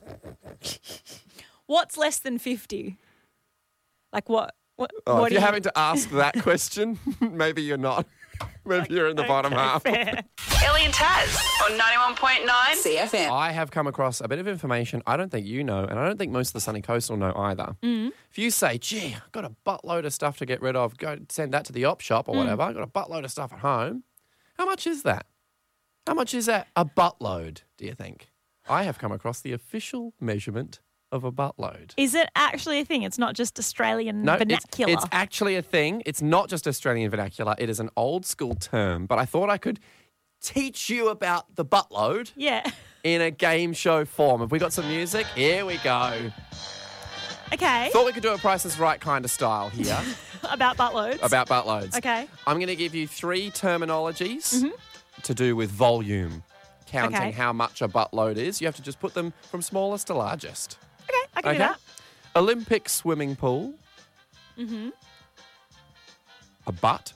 what's less than 50? Like what? If you're having to ask that question, maybe you're not. if you're in the bottom half. Fair. Ellie and Taz on 91.9 CFM. I have come across a bit of information I don't think you know, and I don't think most of the Sunny Coast will know either. If you say, gee, I've got a buttload of stuff to get rid of, go send that to the op shop or whatever, I've got a buttload of stuff at home, how much is that? How much is that? A buttload, do you think? I have come across the official measurement of a buttload. Is it actually a thing? It's not just Australian No, vernacular. it's actually a thing. It's not just Australian vernacular. It is an old school term, but I thought I could teach you about the buttload Yeah. in a game show form. Have we got some music? Here we go. Okay. Thought we could do a Price is Right kind of style here About buttloads. about buttloads. Okay. I'm going to give you 3 terminologies to do with volume, counting Okay. how much a buttload is. You have to just put them from smallest to largest. Okay, I can do that. Olympic swimming pool. A butt.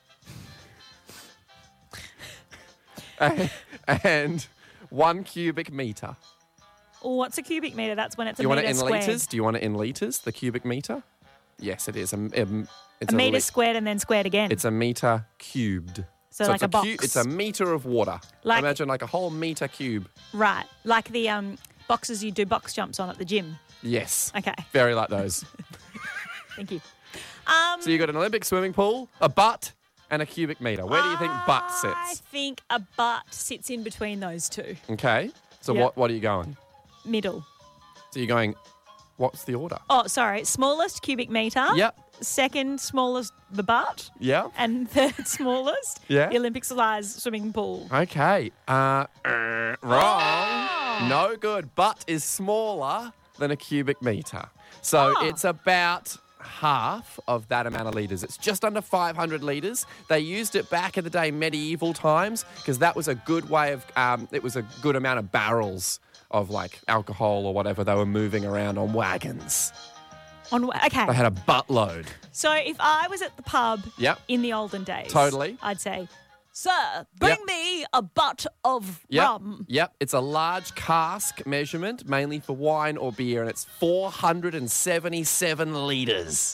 and 1 cubic metre. What's a cubic metre? That's when it's Do a you want metre it in squared. litres? Do you want it in litres, the cubic metre? Yes, it is. It's A metre squared and then squared again. It's a metre cubed. So like it's a box. It's a metre of water. Like- Imagine like a whole metre cube. Right. Like the boxes you do box jumps on at the gym. Yes. Okay. Very like those. Thank you. So you got an Olympic swimming pool, a butt, and a cubic metre. Where do you think butt I sits? think a butt sits in between those two. Okay. So Yep. what are you going? Middle. So you're going, what's the order? Oh, sorry. Smallest cubic metre. Yep. Second smallest, the butt. Yeah. And third smallest, Yeah. the Olympic size swimming pool. Okay. Wrong. No good. Butt is smaller than a cubic metre. So it's about half of that amount of litres. It's just under 500 litres. They used it back in the day, medieval times, because that was a good way of, it was a good amount of barrels of like alcohol or whatever they were moving around on wagons. Okay. They had a buttload. So if I was at the pub Yep. in the olden days, Totally. I'd say, sir, bring Yep. me a butt of Yep. rum. Yep. It's a large cask measurement, mainly for wine or beer, and it's 477 litres.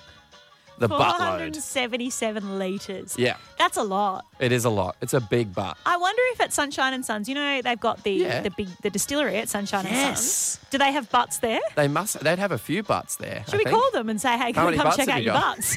The buttload. 477 litres. Yeah. That's a lot. It is a lot. It's a big butt. I wonder if at Sunshine and Sons, you know, they've got the Yeah. the distillery at Sunshine and Yes. Sons. Do they have butts there? They'd have a few butts there. Should we call them and say, hey, How can many you come butts check have out you your got? butts?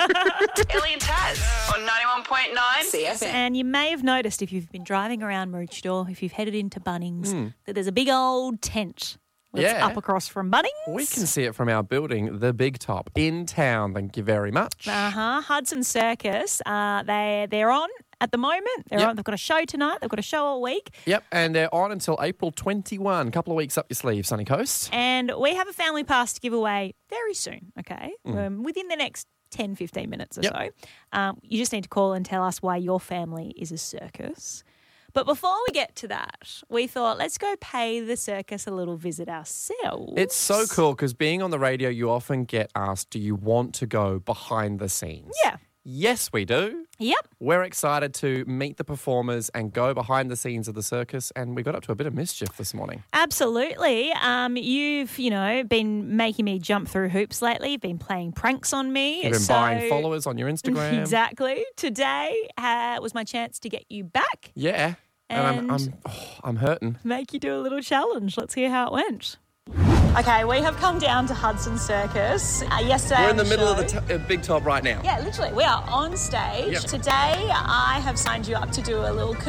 Ellie and Taz on 91.9 CFM. And you may have noticed if you've been driving around Maroochydore, if you've headed into Bunnings, Hmm. that there's a big old tent that's Yeah. up across from Bunnings. We can see it from our building, the Big Top, in town. Thank you very much. Hudson Circus. They're on at the moment. They're Yep. on. They've got a show tonight. They've got a show all week. Yep, and they're on until April 21. A couple of weeks up your sleeve, Sunny Coast. And we have a family pass to give away very soon, okay? Mm. Within the next 10, 15 minutes or Yep. so. You just need to call and tell us why your family is a circus. But before we get to that, we thought, let's go pay the circus a little visit ourselves. It's so cool because being on the radio, you often get asked, do you want to go behind the scenes? Yeah. Yes, we do. Yep. We're excited to meet the performers and go behind the scenes of the circus, and we got up to a bit of mischief this morning. Absolutely. You've, been making me jump through hoops lately. You've been playing pranks on me. You've been buying followers on your Instagram. Exactly. Today was my chance to get you back, Yeah. And I'm hurting. make you do a little challenge. Let's hear how it went. Okay, we have come down to Hudson Circus. Yesterday We're on in the middle show, of the Big Top right now. Yeah, literally. We are on stage. Yep. Today, I have signed you up to do a little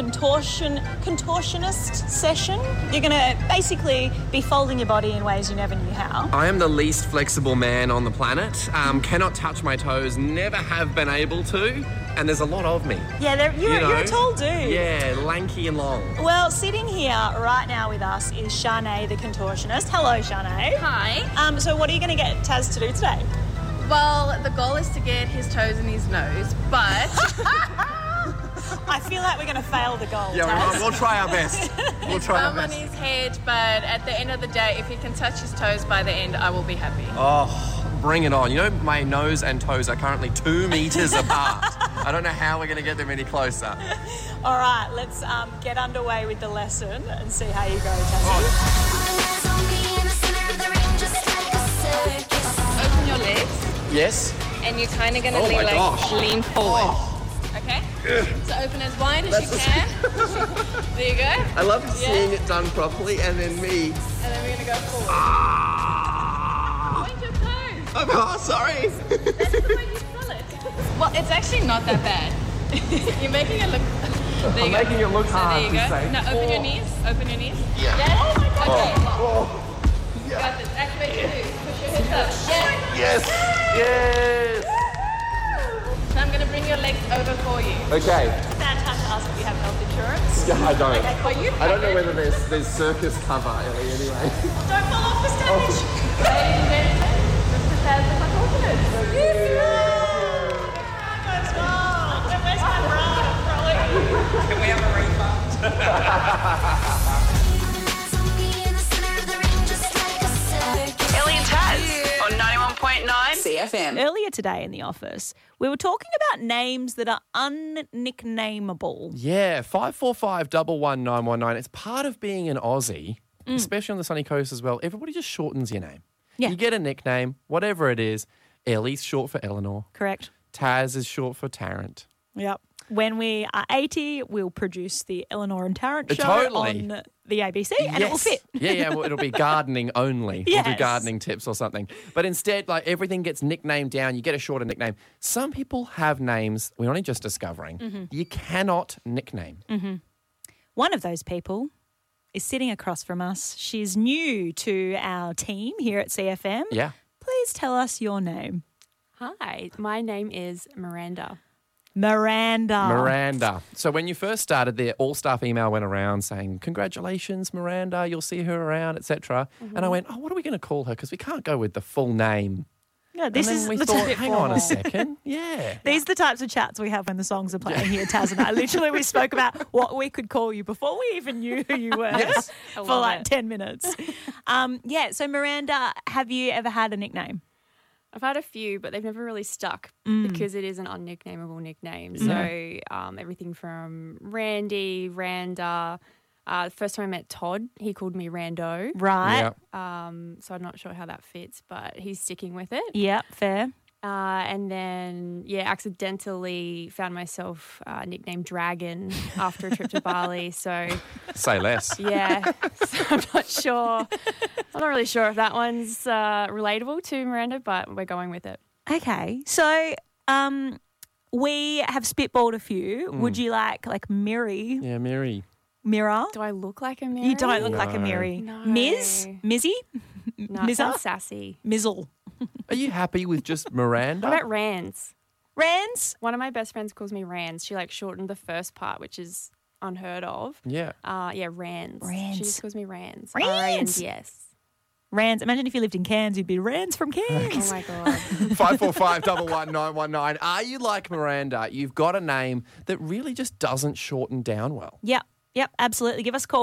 contortionist session. You're going to basically be folding your body in ways you never knew how. I am the least flexible man on the planet. Cannot touch my toes, never have been able to, and there's a lot of me. Yeah, you're a tall dude. Yeah, lanky and long. Well, sitting here right now with us is Shanae the contortionist. Hello, Shanae. Hi. So what are you going to get Taz to do today? Well, the goal is to get his toes in his nose, but I feel like we're going to fail the goal, Yeah, Taz. we'll try our best. We'll try our thumb on best. his head. But at the end of the day, if he can touch his toes by the end, I will be happy. Oh, bring it on. You know, my nose and toes are currently 2 meters apart. I don't know how we're going to get them any closer. All right, let's get underway with the lesson and see how you go, Taz. Open your legs, Yes. and you're kind of going to Oh my gosh. lean forward. Okay? So open as wide as you can. There you go. I love seeing it done properly, and then me. And then we're going to go forward. Point your toes. Oh, sorry. That's the way you spell it. Well, it's actually not that bad. You're making it look... There you I'm go. making it look so hard there you to go. say. Now open your knees. Open your knees. Yeah. Yes? Oh my God. Okay. Yeah. Got this. Activate your glutes. Push your hips up. Yes. Yes. So I'm going to bring your legs over for you. Okay. Sad time to ask if you have health insurance. Yeah, I don't. Okay, are you I don't know whether there's circus cover, Ellie, anyway. Don't fall off the stage. Ladies and gentlemen, this is Taz the Unfortunate. Where's my bra? Can we have a refund? Ellie and Taz on 91.9 CFM. Earlier today in the office, we were talking about names that are unnicknameable. Yeah, 545-11919. It's part of being an Aussie, especially on the sunny coast as well. Everybody just shortens your name. Yeah. You get a nickname, whatever it is. Ellie's short for Eleanor. Correct. Taz is short for Tarrant. Yep. When we are 80, we'll produce the Eleanor and Tarrant show Totally. on the ABC, and it will fit. Yeah, well, it'll be gardening only. We'll do Yes. gardening tips or something. But instead, like, everything gets nicknamed down. You get a shorter nickname. Some people have names we're only just discovering. You cannot nickname. One of those people is sitting across from us. She's new to our team here at CFM. Yeah. Please tell us your name. Hi, my name is Miranda. Miranda. So when you first started, the all-staff email went around saying, congratulations, Miranda, you'll see her around, etc. And I went, oh, what are we going to call her? Because we can't go with the full name. Yeah, this and is then we the thought, bit hang on formal. a second. Yeah. These are the types of chats we have when the songs are playing here, Taz and I. Literally, we spoke about what we could call you before we even knew who you were Yes. for love like it. 10 minutes. So Miranda, have you ever had a nickname? I've had a few, but they've never really stuck because it is an unnicknameable nickname. So everything from Randy, Randa. The first time I met Todd, he called me Rando. Right. Yeah. So I'm not sure how that fits, but he's sticking with it. Yep, fair. And then, accidentally found myself nicknamed Dragon after a trip to Bali. So, Say less. yeah, so I'm not sure. I'm not really sure if that one's relatable to Miranda, but we're going with it. Okay. So we have spitballed a few. Would you like Miri? Yeah, Mary. Mirror? Do I look like a Mary? You don't look like a No. Miri. No. Miz? Mizzy? No, it Mizza? sounds sassy. Mizzle. Are you happy with just Miranda? What about Rands? Rands? One of my best friends calls me Rands. She shortened the first part, which is unheard of. Yeah. Rands. Rands. She just calls me Rands. Rands. R-A-N-D-S. Rands. Imagine if you lived in Cairns, you'd be Rands from Cairns. Oh my God. 545-11919. Are you like Miranda? You've got a name that really just doesn't shorten down well. Yep, absolutely. Give us a call,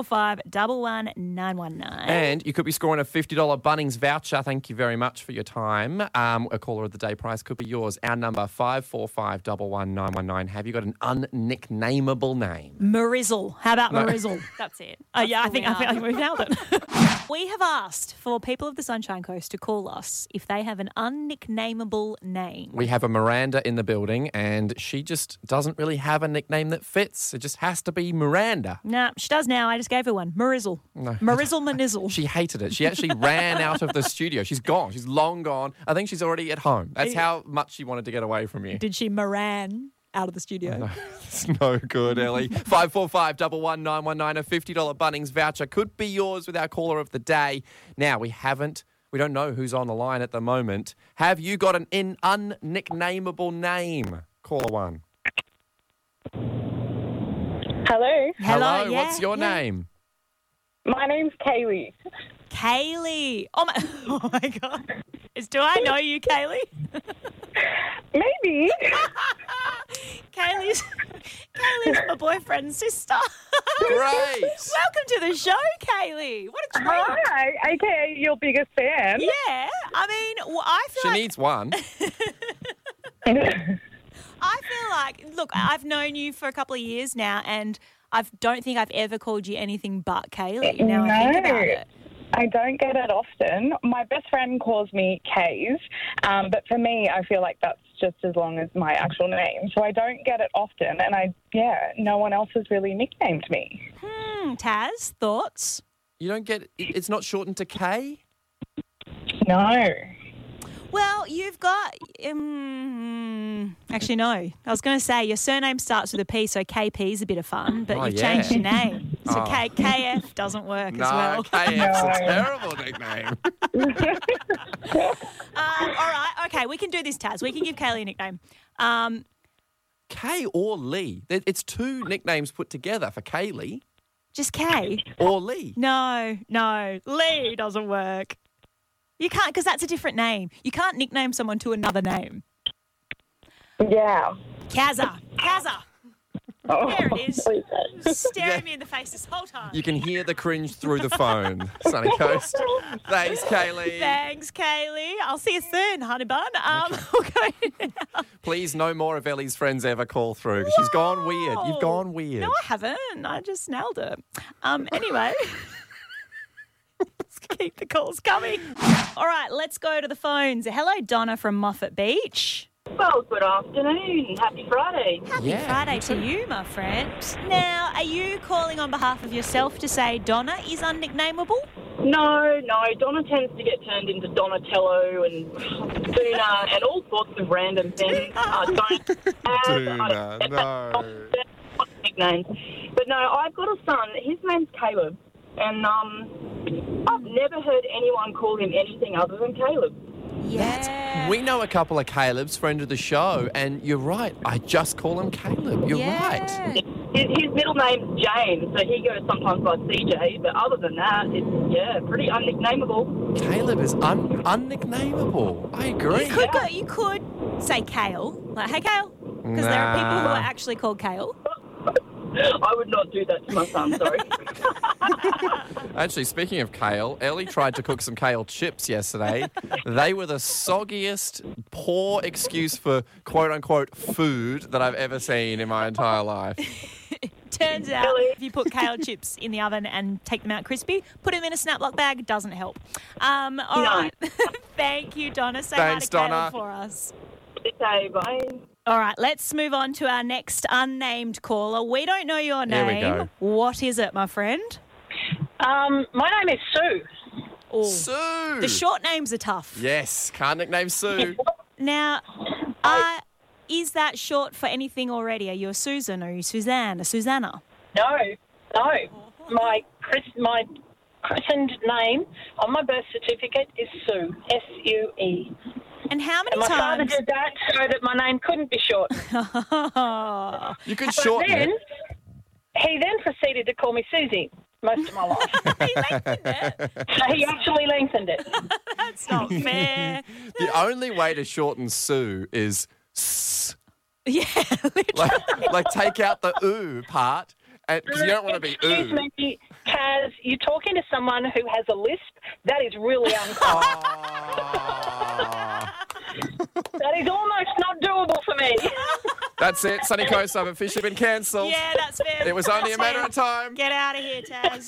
545-11919. And you could be scoring a $50 Bunnings voucher. Thank you very much for your time. A caller of the day prize could be yours. Our number, 545-11919. Have you got an unnicknameable name? Marizzle. How about Marizzle? That's it. Yeah, I That's the think winner. we've nailed it. We have asked for people of the Sunshine Coast to call us if they have an unnicknameable name. We have a Miranda in the building, and she just doesn't really have a nickname that fits. It just has to be Miranda. Nah, she does now. I just gave her one. Marizzle. No. Marizzle Manizzle. She hated it. She actually ran out of the studio. She's gone. She's long gone. I think she's already at home. That's how much she wanted to get away from you. Did she Moran out of the studio? No, it's no good, Ellie. 545-11919. A $50 Bunnings voucher could be yours with our caller of the day. Now, we don't know who's on the line at the moment. Have you got an unnicknameable name? Caller one. Hello. Hello, yeah, What's your yeah. name? My name's Kaylee. Kaylee. Oh my God. Do I know you, Kaylee? Maybe. Kaylee's my boyfriend's sister. Great. Welcome to the show, Kaylee. What a treat. Hi, aka your biggest fan. Yeah. I mean, I feel She like needs one. I feel like, look, I've known you for a couple of years now, and I don't think I've ever called you anything but Kaylee. Now I think about it. I don't get it often. My best friend calls me Kays, but for me, I feel like that's just as long as my actual name. So I don't get it often. And no one else has really nicknamed me. Taz, thoughts? You don't get it's not shortened to K? No. Well, you've got... actually, no. I was going to say your surname starts with a P, so KP is a bit of fun, but you've changed your name. So KF doesn't work as well. No, KF's a terrible nickname. All right, okay, we can do this, Taz. We can give Kaylee a nickname. K or Lee. It's two nicknames put together for Kaylee. Just K? Or Lee. No. Lee doesn't work. You can't, because that's a different name. You can't nickname someone to another name. Yeah. Kazza. Oh, there it is. Staring me in the face this whole time. You can hear the cringe through the phone, Sunny Coast. Thanks, Kaylee. Thanks, Kaylee. I'll see you soon, honey bun. We'll go now. Please, no more of Ellie's friends ever call through. She's gone weird. You've gone weird. No, I haven't. I just nailed it. Anyway... Let's keep the calls coming. All right, let's go to the phones. Hello, Donna from Moffat Beach. Well, good afternoon. Happy Friday. Happy Friday to you, my friend. Now, are you calling on behalf of yourself to say Donna is unnicknameable? No. Donna tends to get turned into Donatello and Duna and all sorts of random things. Nicknames. But no, I've got a son. His name's Caleb. And I've never heard anyone call him anything other than Caleb. Yeah. We know a couple of Calebs, friend of the show, and you're right. I just call him Caleb. You're right. His middle name's James, so he goes sometimes by CJ, but other than that, it's, pretty unnicknameable. Caleb is unnicknameable. I agree. You could say Kale. Like, hey, Kale. Because there are people who are actually called Kale. I would not do that to my son, sorry. Actually, speaking of kale, Ellie tried to cook some kale chips yesterday. They were the soggiest, poor excuse for quote-unquote food that I've ever seen in my entire life. Turns out if you put kale chips in the oven and take them out crispy, put them in a Snaplock bag, doesn't help. All right. Thank you, Donna. Say Thanks, hi to Donna. Kale for us. Okay, bye. All right, let's move on to our next unnamed caller. We don't know your name. Here we go. What is it, my friend? My name is Sue. Oh. Sue! The short names are tough. Yes, can't nickname Sue. Now, is that short for anything already? Are you a Susan? Are you Suzanne? A Susanna? No. My christened name on my birth certificate is Sue, S-U-E. And how many my times? father did that so that my name couldn't be short. You could shorten it. He then proceeded to call me Susie most of my life. He lengthened it. So he actually lengthened it. That's not fair. The only way to shorten Sue is S. Yeah, like take out the ooh part, because you don't want to be Excuse ooh. me, Kaz, you're talking to someone who has a lisp. That is really uncommon. That is almost not doable for me. That's it, Sunny Coast. I've officially been cancelled. Yeah, that's fair. It was only a matter of time. Get out of here, Taz.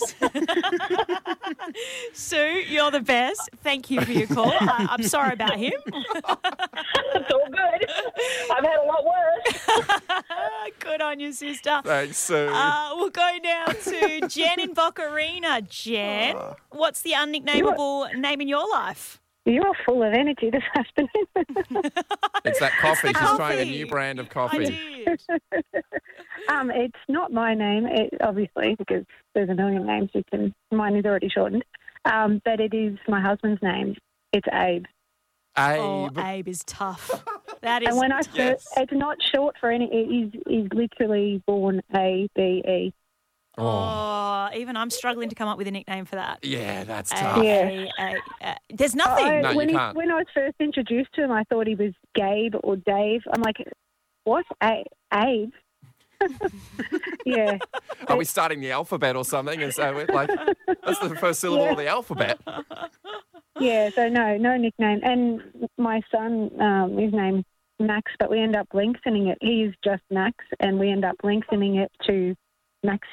Sue, you're the best. Thank you for your call. I'm sorry about him. It's all good. I've had a lot worse. Good on you, sister. Thanks, Sue. We'll go now to Jen in Bocarina. Jen, what's the unnicknameable name in your life? You are full of energy this afternoon. It's that coffee. She's trying a new brand of coffee. I did. It's not my name, obviously, because there's a million names. Mine is already shortened. But it is my husband's name. It's Abe. Oh, Abe is tough. That is. And when it's not short for any. He's literally born A-B-E. Oh, even I'm struggling to come up with a nickname for that. Yeah, that's tough. There's nothing. No, you can't. When I was first introduced to him, I thought he was Gabe or Dave. I'm like, what? Abe? Yeah. Are we starting the alphabet or something? And so we're like, that's the first syllable of the alphabet. Yeah, so no nickname. And my son, his name's Max, but we end up lengthening it. He's just Max, and we end up lengthening it to Maxie.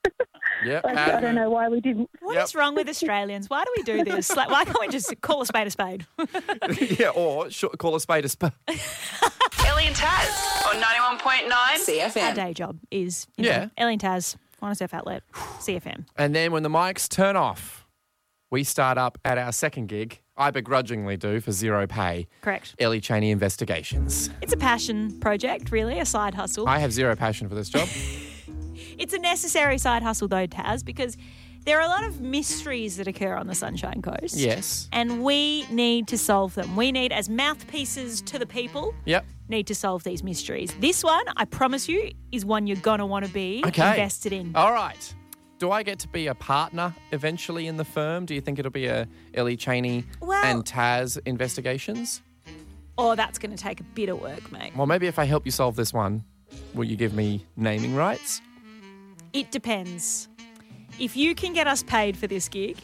Yep. I don't know why we didn't. What is wrong with Australians? Why do we do this? Like, why can't we just call a spade a spade? Yeah, or call a spade a spade. Ellie and Taz on 91.9 CFM. Our day job is, Ellie and Taz, Find a Surf Outlet, CFM. And then when the mics turn off, we start up at our second gig. I begrudgingly do for zero pay. Correct. Ellie Cheney Investigations. It's a passion project, really, a side hustle. I have zero passion for this job. It's a necessary side hustle, though, Taz, because there are a lot of mysteries that occur on the Sunshine Coast. Yes. And we need to solve them. We need, as mouthpieces to the people, need to solve these mysteries. This one, I promise you, is one you're going to want to be invested in. All right. Do I get to be a partner eventually in the firm? Do you think it'll be a Ellie Cheney and Taz Investigations? Oh, that's going to take a bit of work, mate. Well, maybe if I help you solve this one, will you give me naming rights? It depends. If you can get us paid for this gig,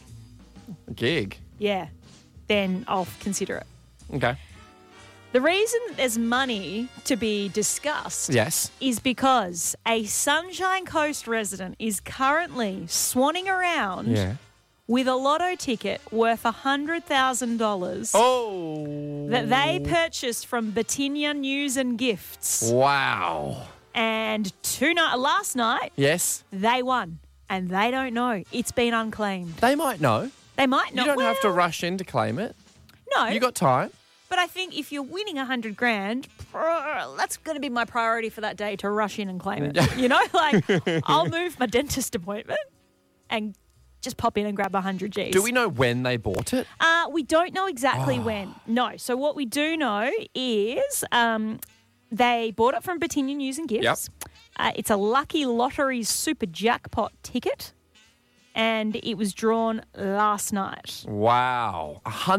then I'll consider it. Okay. The reason that there's money to be discussed is because a Sunshine Coast resident is currently swanning around with a lotto ticket worth $100,000 that they purchased from Batinia News and Gifts. Wow. And last night, they won. And they don't know. It's been unclaimed. They might know. They might not. You don't have to rush in to claim it. No. You got time. But I think if you're winning $100,000, that's going to be my priority for that day, to rush in and claim it. I'll move my dentist appointment and just pop in and grab 100 Gs. Do we know when they bought it? We don't know exactly when. No. So what we do know is they bought it from Batinia News and Gifts. It's a Lucky Lotteries Super Jackpot ticket. And it was drawn last night. Wow.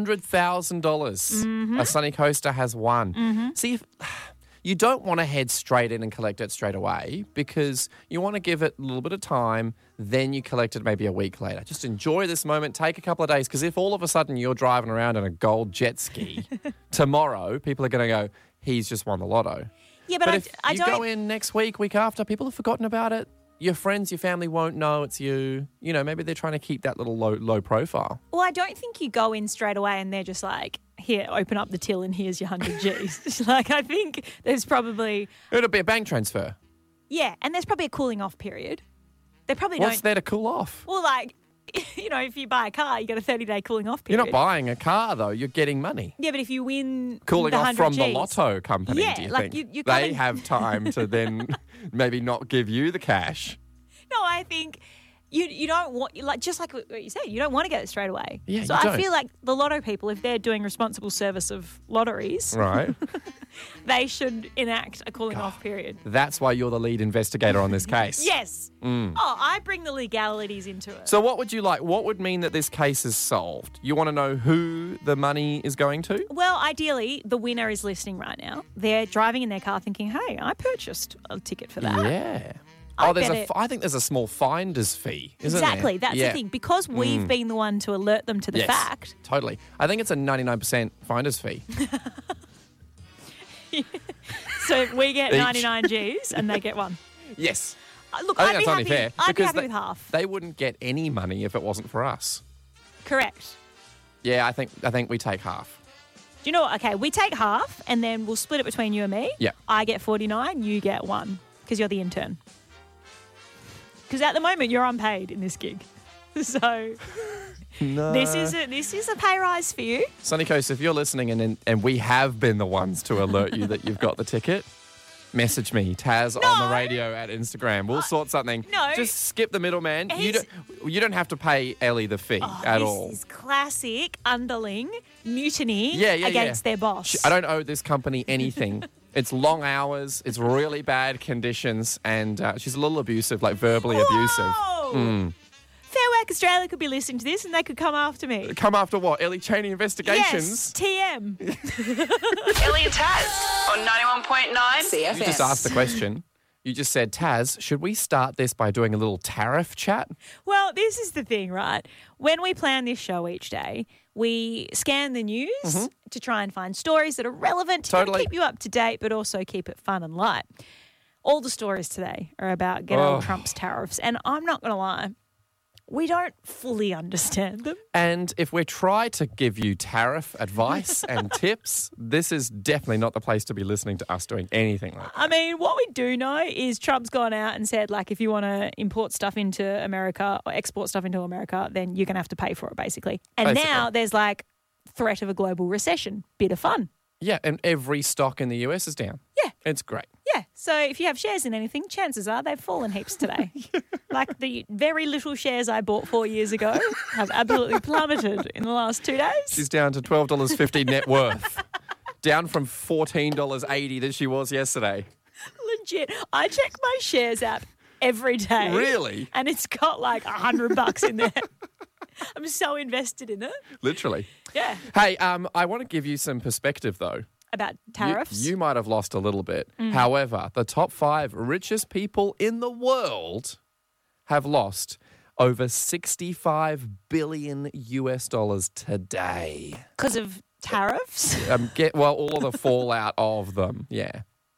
$100,000 a Sunny Coaster has won. See, you don't want to head straight in and collect it straight away, because you want to give it a little bit of time, then you collect it maybe a week later. Just enjoy this moment, take a couple of days, because if all of a sudden you're driving around in a gold jet ski, tomorrow people are going to go, he's just won the lotto. Yeah, but if you go in next week, week after, people have forgotten about it. Your friends, your family won't know it's you. You know, maybe they're trying to keep that little low profile. Well, I don't think you go in straight away and they're just like, here, open up the till and here's your 100 Gs. I think there's probably... It'll be a bank transfer. Yeah, and there's probably a cooling off period. They probably What's there to cool off? Well, if you buy a car, you get a 30-day cooling off period. You're not buying a car, though. You're getting money. Yeah, but if you win cooling off from Gs, the lotto company, do you think? They have time to then maybe not give you the cash. No, I think you don't want, just like what you said, you don't want to get it straight away. Yeah, so I feel like the lotto people, if they're doing responsible service of lotteries, right, they should enact a cooling off period. That's why you're the lead investigator on this case. Yes. I bring the legalities into it. So what would you like? What would mean that this case is solved? You want to know who the money is going to? Well, ideally, the winner is listening right now. They're driving in their car thinking, hey, I purchased a ticket for that. Yeah. I think there's a small finder's fee, isn't exactly, there? That's the thing. Because we've been the one to alert them to the fact. Totally. I think it's a 99% finder's fee. So we get 99 Gs and they get one. Yes. Look, I I'd think be that's only fair. I'd be because happy with half. They wouldn't get any money if it wasn't for us. Correct. Yeah, I think we take half. Do you know what? Okay, we take half and then we'll split it between you and me. Yeah. I get 49, you get 1 because you're the intern. Because at the moment you're unpaid in this gig. So no. This is a pay rise for you. Sunny Coast, if you're listening and we have been the ones to alert you that you've got the ticket, message me, Taz on the radio at Instagram. We'll sort something. No. Just skip the middleman. You don't have to pay Ellie the fee at all. This is classic underling mutiny against their boss. I don't owe this company anything. It's long hours, it's really bad conditions, and she's a little abusive, like verbally abusive. Fair Work Australia could be listening to this and they could come after me. Come after what? Ellie Cheney Investigations? Yes, TM. Ellie and Taz on 91.9 CFM. You just asked the question. You just said, Taz, should we start this by doing a little tariff chat? Well, this is the thing, right? When we plan this show each day, we scan the news to try and find stories that are relevant to keep you up to date, but also keep it fun and light. All the stories today are about Donald Trump's tariffs. And I'm not going to lie, we don't fully understand them. And if we try to give you tariff advice and tips, this is definitely not the place to be listening to us doing anything like that. I mean, what we do know is Trump's gone out and said, like, if you want to import stuff into America or export stuff into America, then you're going to have to pay for it, basically. And now there's, like, threat of a global recession. Bit of fun. Yeah, and every stock in the US is down. Yeah. It's great. Yeah, so if you have shares in anything, chances are they've fallen heaps today. Like the very little shares I bought 4 years ago have absolutely plummeted in the last 2 days. She's down to $12.50 net worth, down from $14.80 that she was yesterday. Legit. I check my shares app every day. Really? And it's got like $100 in there. I'm so invested in it. Literally. Yeah. Hey, I want to give you some perspective, though. About tariffs? You might have lost a little bit. However, the top 5 richest people in the world have lost over $65 billion today. Because of tariffs? All of the fallout of them, yeah.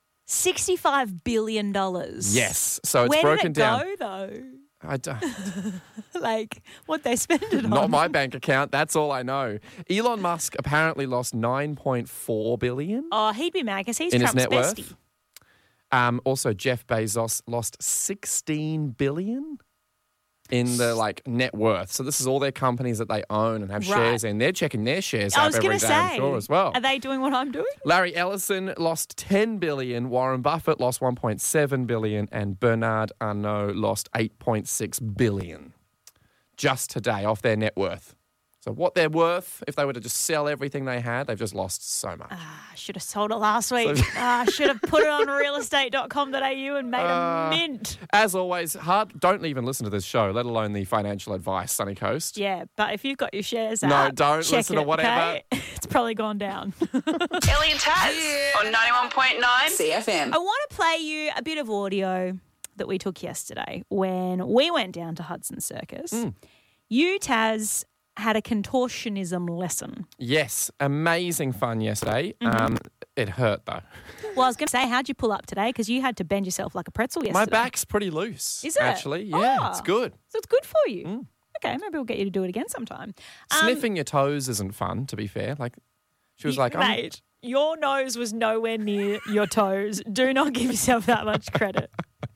$65 billion. Yes. So it's Where broken down. Where did it go, though? I don't. Like, what they spend it on? Not my bank account. That's all I know. Elon Musk apparently lost $9.4 billion. Oh, he'd be mad because he's in Trump's his net bestie. worth. Also, Jeff Bezos lost $16 billion in the net worth. So this is all their companies that they own and have shares in. They're checking their shares up every day, I'm sure, as well. Are they doing what I'm doing? Larry Ellison lost $10 billion. Warren Buffett lost $1.7 billion. And Bernard Arnault lost $8.6 billion just today off their net worth. So what they're worth, if they were to just sell everything they had, they've just lost so much. I should have sold it last week. I should have put it on realestate.com.au and made a mint. As always, don't even listen to this show, let alone the financial advice, Sunny Coast. Yeah, but if you've got your shares No, out, don't check listen to it, whatever. okay? It's probably gone down. Ellie and Taz on 91.9 CFM. I want to play you a bit of audio that we took yesterday when we went down to Hudson Circus. You, Taz, had a contortionism lesson. Yes, amazing fun yesterday. It hurt, though. Well, I was going to say, how'd you pull up today? Because you had to bend yourself like a pretzel yesterday. My back's pretty loose. Is it? Actually, yeah, Oh. it's good. So it's good for you. Okay, maybe we'll get you to do it again sometime. Sniffing your toes isn't fun, to be fair. She was like, mate, your nose was nowhere near your toes. Do not give yourself that much credit.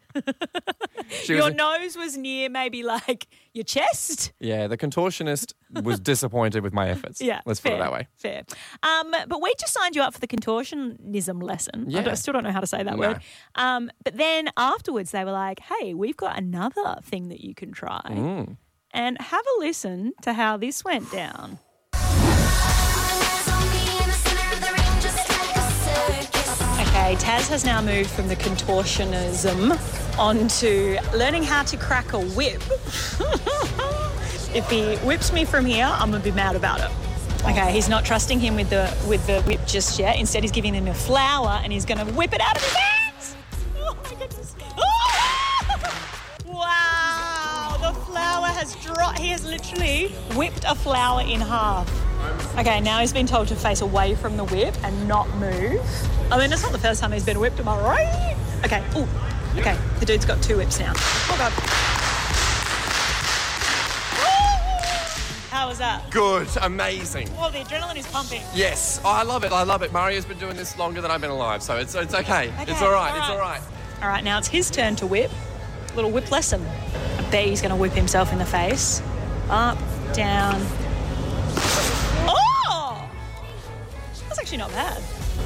Your nose was near maybe like your chest. Yeah, the contortionist was disappointed with my efforts. Yeah, let's put it that way. Fair. But we just signed you up for the contortionism lesson. Yeah. I still don't know how to say that word. But then afterwards they were like, hey, we've got another thing that you can try. And have a listen to how this went down. Okay, Taz has now moved from the contortionism onto learning how to crack a whip. If he whips me from here, I'm going to be mad about it. Okay, he's not trusting him with the whip just yet. Instead, he's giving him a flower and he's going to whip it out of his hands. Oh, my goodness. Oh! Wow, the flower has dropped. He has literally whipped a flower in half. Okay, now he's been told to face away from the whip and not move. I mean, it's not the first time he's been whipped, am I right? Okay, ooh, okay, the dude's got 2 whips now. Oh, God. How was that? Good, amazing. Well, the adrenaline is pumping. Yes, I love it. I love it. Mario's been doing this longer than I've been alive, so it's okay. It's all right. It's all right. All right, now it's his turn to whip. Little whip lesson. I bet he's going to whip himself in the face. Up, down. Oh! That's actually not bad.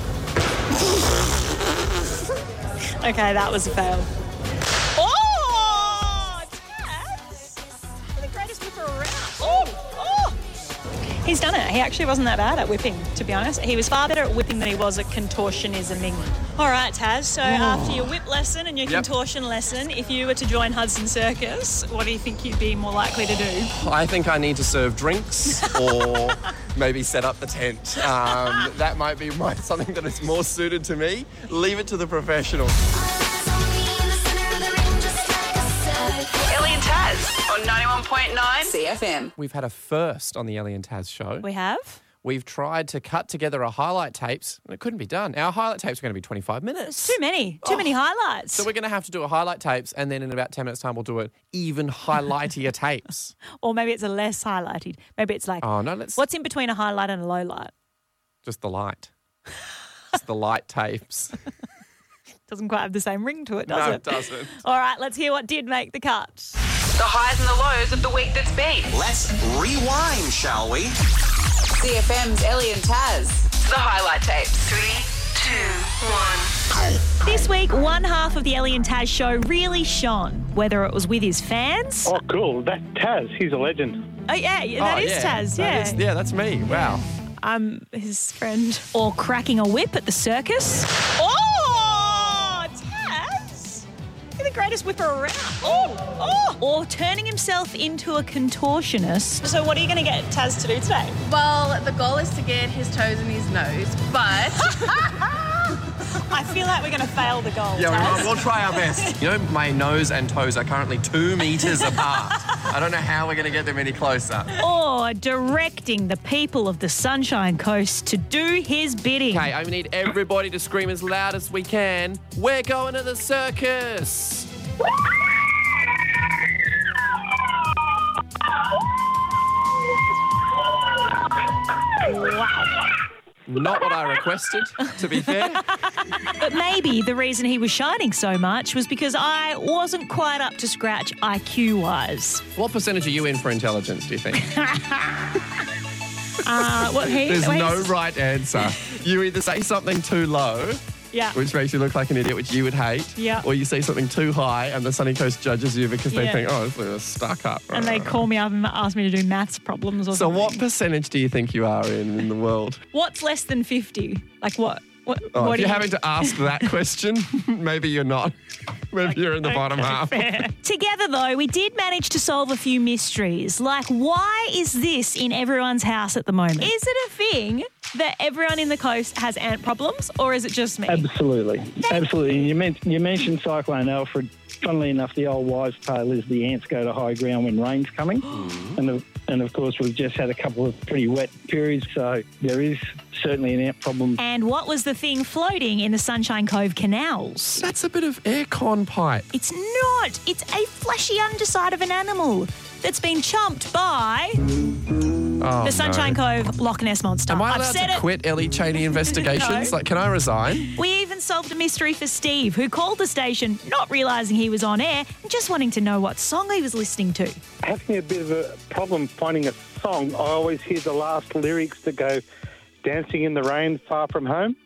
Okay, that was a fail. Oh! Taz! You're the greatest whipper around. Oh! He's done it. He actually wasn't that bad at whipping, to be honest. He was far better at whipping than he was at contortionisming. All right, Taz, so after your whip lesson and your contortion lesson, if you were to join Hudson Circus, what do you think you'd be more likely to do? I think I need to serve drinks or maybe set up the tent. That might be something that is more suited to me. Leave it to the professionals. Ellie and Taz on 91.9 CFM. We've had a first on the Ellie and Taz show. We have? we've tried to cut together a highlight tapes and it couldn't be done. Our highlight tapes are going to be 25 minutes. Too many highlights. So we're going to have to do a highlight tapes and then in about 10 minutes time we'll do an even highlightier tapes. Or maybe it's a less highlighted. Maybe it's like, what's in between a highlight and a low light? Just the light. It's the light tapes. Doesn't quite have the same ring to it, does it? No, it doesn't. All right, let's hear what did make the cut. The highs and the lows of the week that's been. Let's rewind, shall we? CFM's Ellie and Taz. The highlight tape. 3, 2, 1. This week, one half of the Ellie and Taz show really shone, whether it was with his fans. Oh, cool. That's Taz. He's a legend. Oh, yeah, that is Taz, yeah. That's me. Wow. I'm his friend. Or cracking a whip at the circus. Oh, Taz! You're the greatest whipper around. Or turning himself into a contortionist. So what are you going to get Taz to do today? Well, the goal is to get his toes in his nose, but... I feel like we're going to fail the goal. Yeah, we'll try our best. You know, my nose and toes are currently 2 meters apart. I don't know how we're going to get them any closer. Or directing the people of the Sunshine Coast to do his bidding. Okay, I need everybody to scream as loud as we can. We're going to the circus. Wow. Not what I requested, to be fair. But maybe the reason he was shining so much was because I wasn't quite up to scratch IQ-wise. What percentage are you in for intelligence, do you think? There's no right answer. You either say something too low, which makes you look like an idiot, which you would hate, or you say something too high and the Sunny Coast judges you because they think, this is stuck up. And they call me up and ask me to do maths problems or something. So what percentage do you think you are in the world? What's less than 50? Like what? If you're having to ask that question, maybe you're not. Maybe you're in the bottom half. Together, though, we did manage to solve a few mysteries. Like, why is this in everyone's house at the moment? Is it a thing that everyone in the coast has ant problems, or is it just me? Absolutely. You mentioned Cyclone Alfred. Funnily enough, the old wives' tale is the ants go to high ground when rain's coming. And of course, we've just had a couple of pretty wet periods, so there is certainly an ant problem. And what was the thing floating in the Sunshine Cove canals? That's a bit of aircon pipe. It's not. It's a fleshy underside of an animal that's been chomped by the Sunshine Cove Loch Ness Monster. Am I allowed to quit Ellie Cheney Investigations? No. Like, can I resign? We even solved a mystery for Steve, who called the station not realising he was on air and just wanting to know what song he was listening to. Having a bit of a problem finding a song, I always hear the last lyrics that go, dancing in the rain, far from home.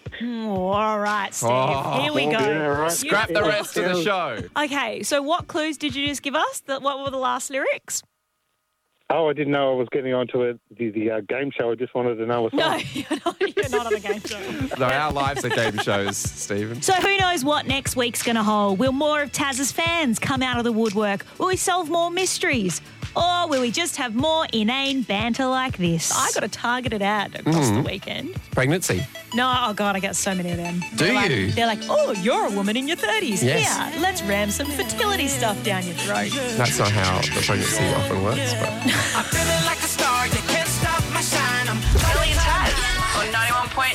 All right, Steve. Here we go. Yeah, right. Scrap the rest of the show. Okay, so what clues did you just give us? What were the last lyrics? Oh, I didn't know I was getting onto the game show. I just wanted to know what's No, on. you're not on a game show. No, our lives are game shows, Stephen. So who knows what next week's going to hold? Will more of Taz's fans come out of the woodwork? Will we solve more mysteries? Or will we just have more inane banter like this? I got a targeted ad across the weekend. Pregnancy. No, oh God, I get so many of them. Do you? They're like, oh, you're a woman in your 30s. Yes. Yeah, let's ram some fertility stuff down your throat. That's not how the pregnancy often works, but... I'm feeling like a star, you can't stop my shine. I'm Ellie and Taz on 91.9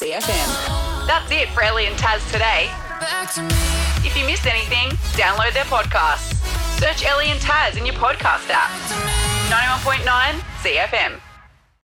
CFM. That's it for Ellie and Taz today. If you missed anything, download their podcasts. Search Ellie and Taz in your podcast app. 91.9 CFM.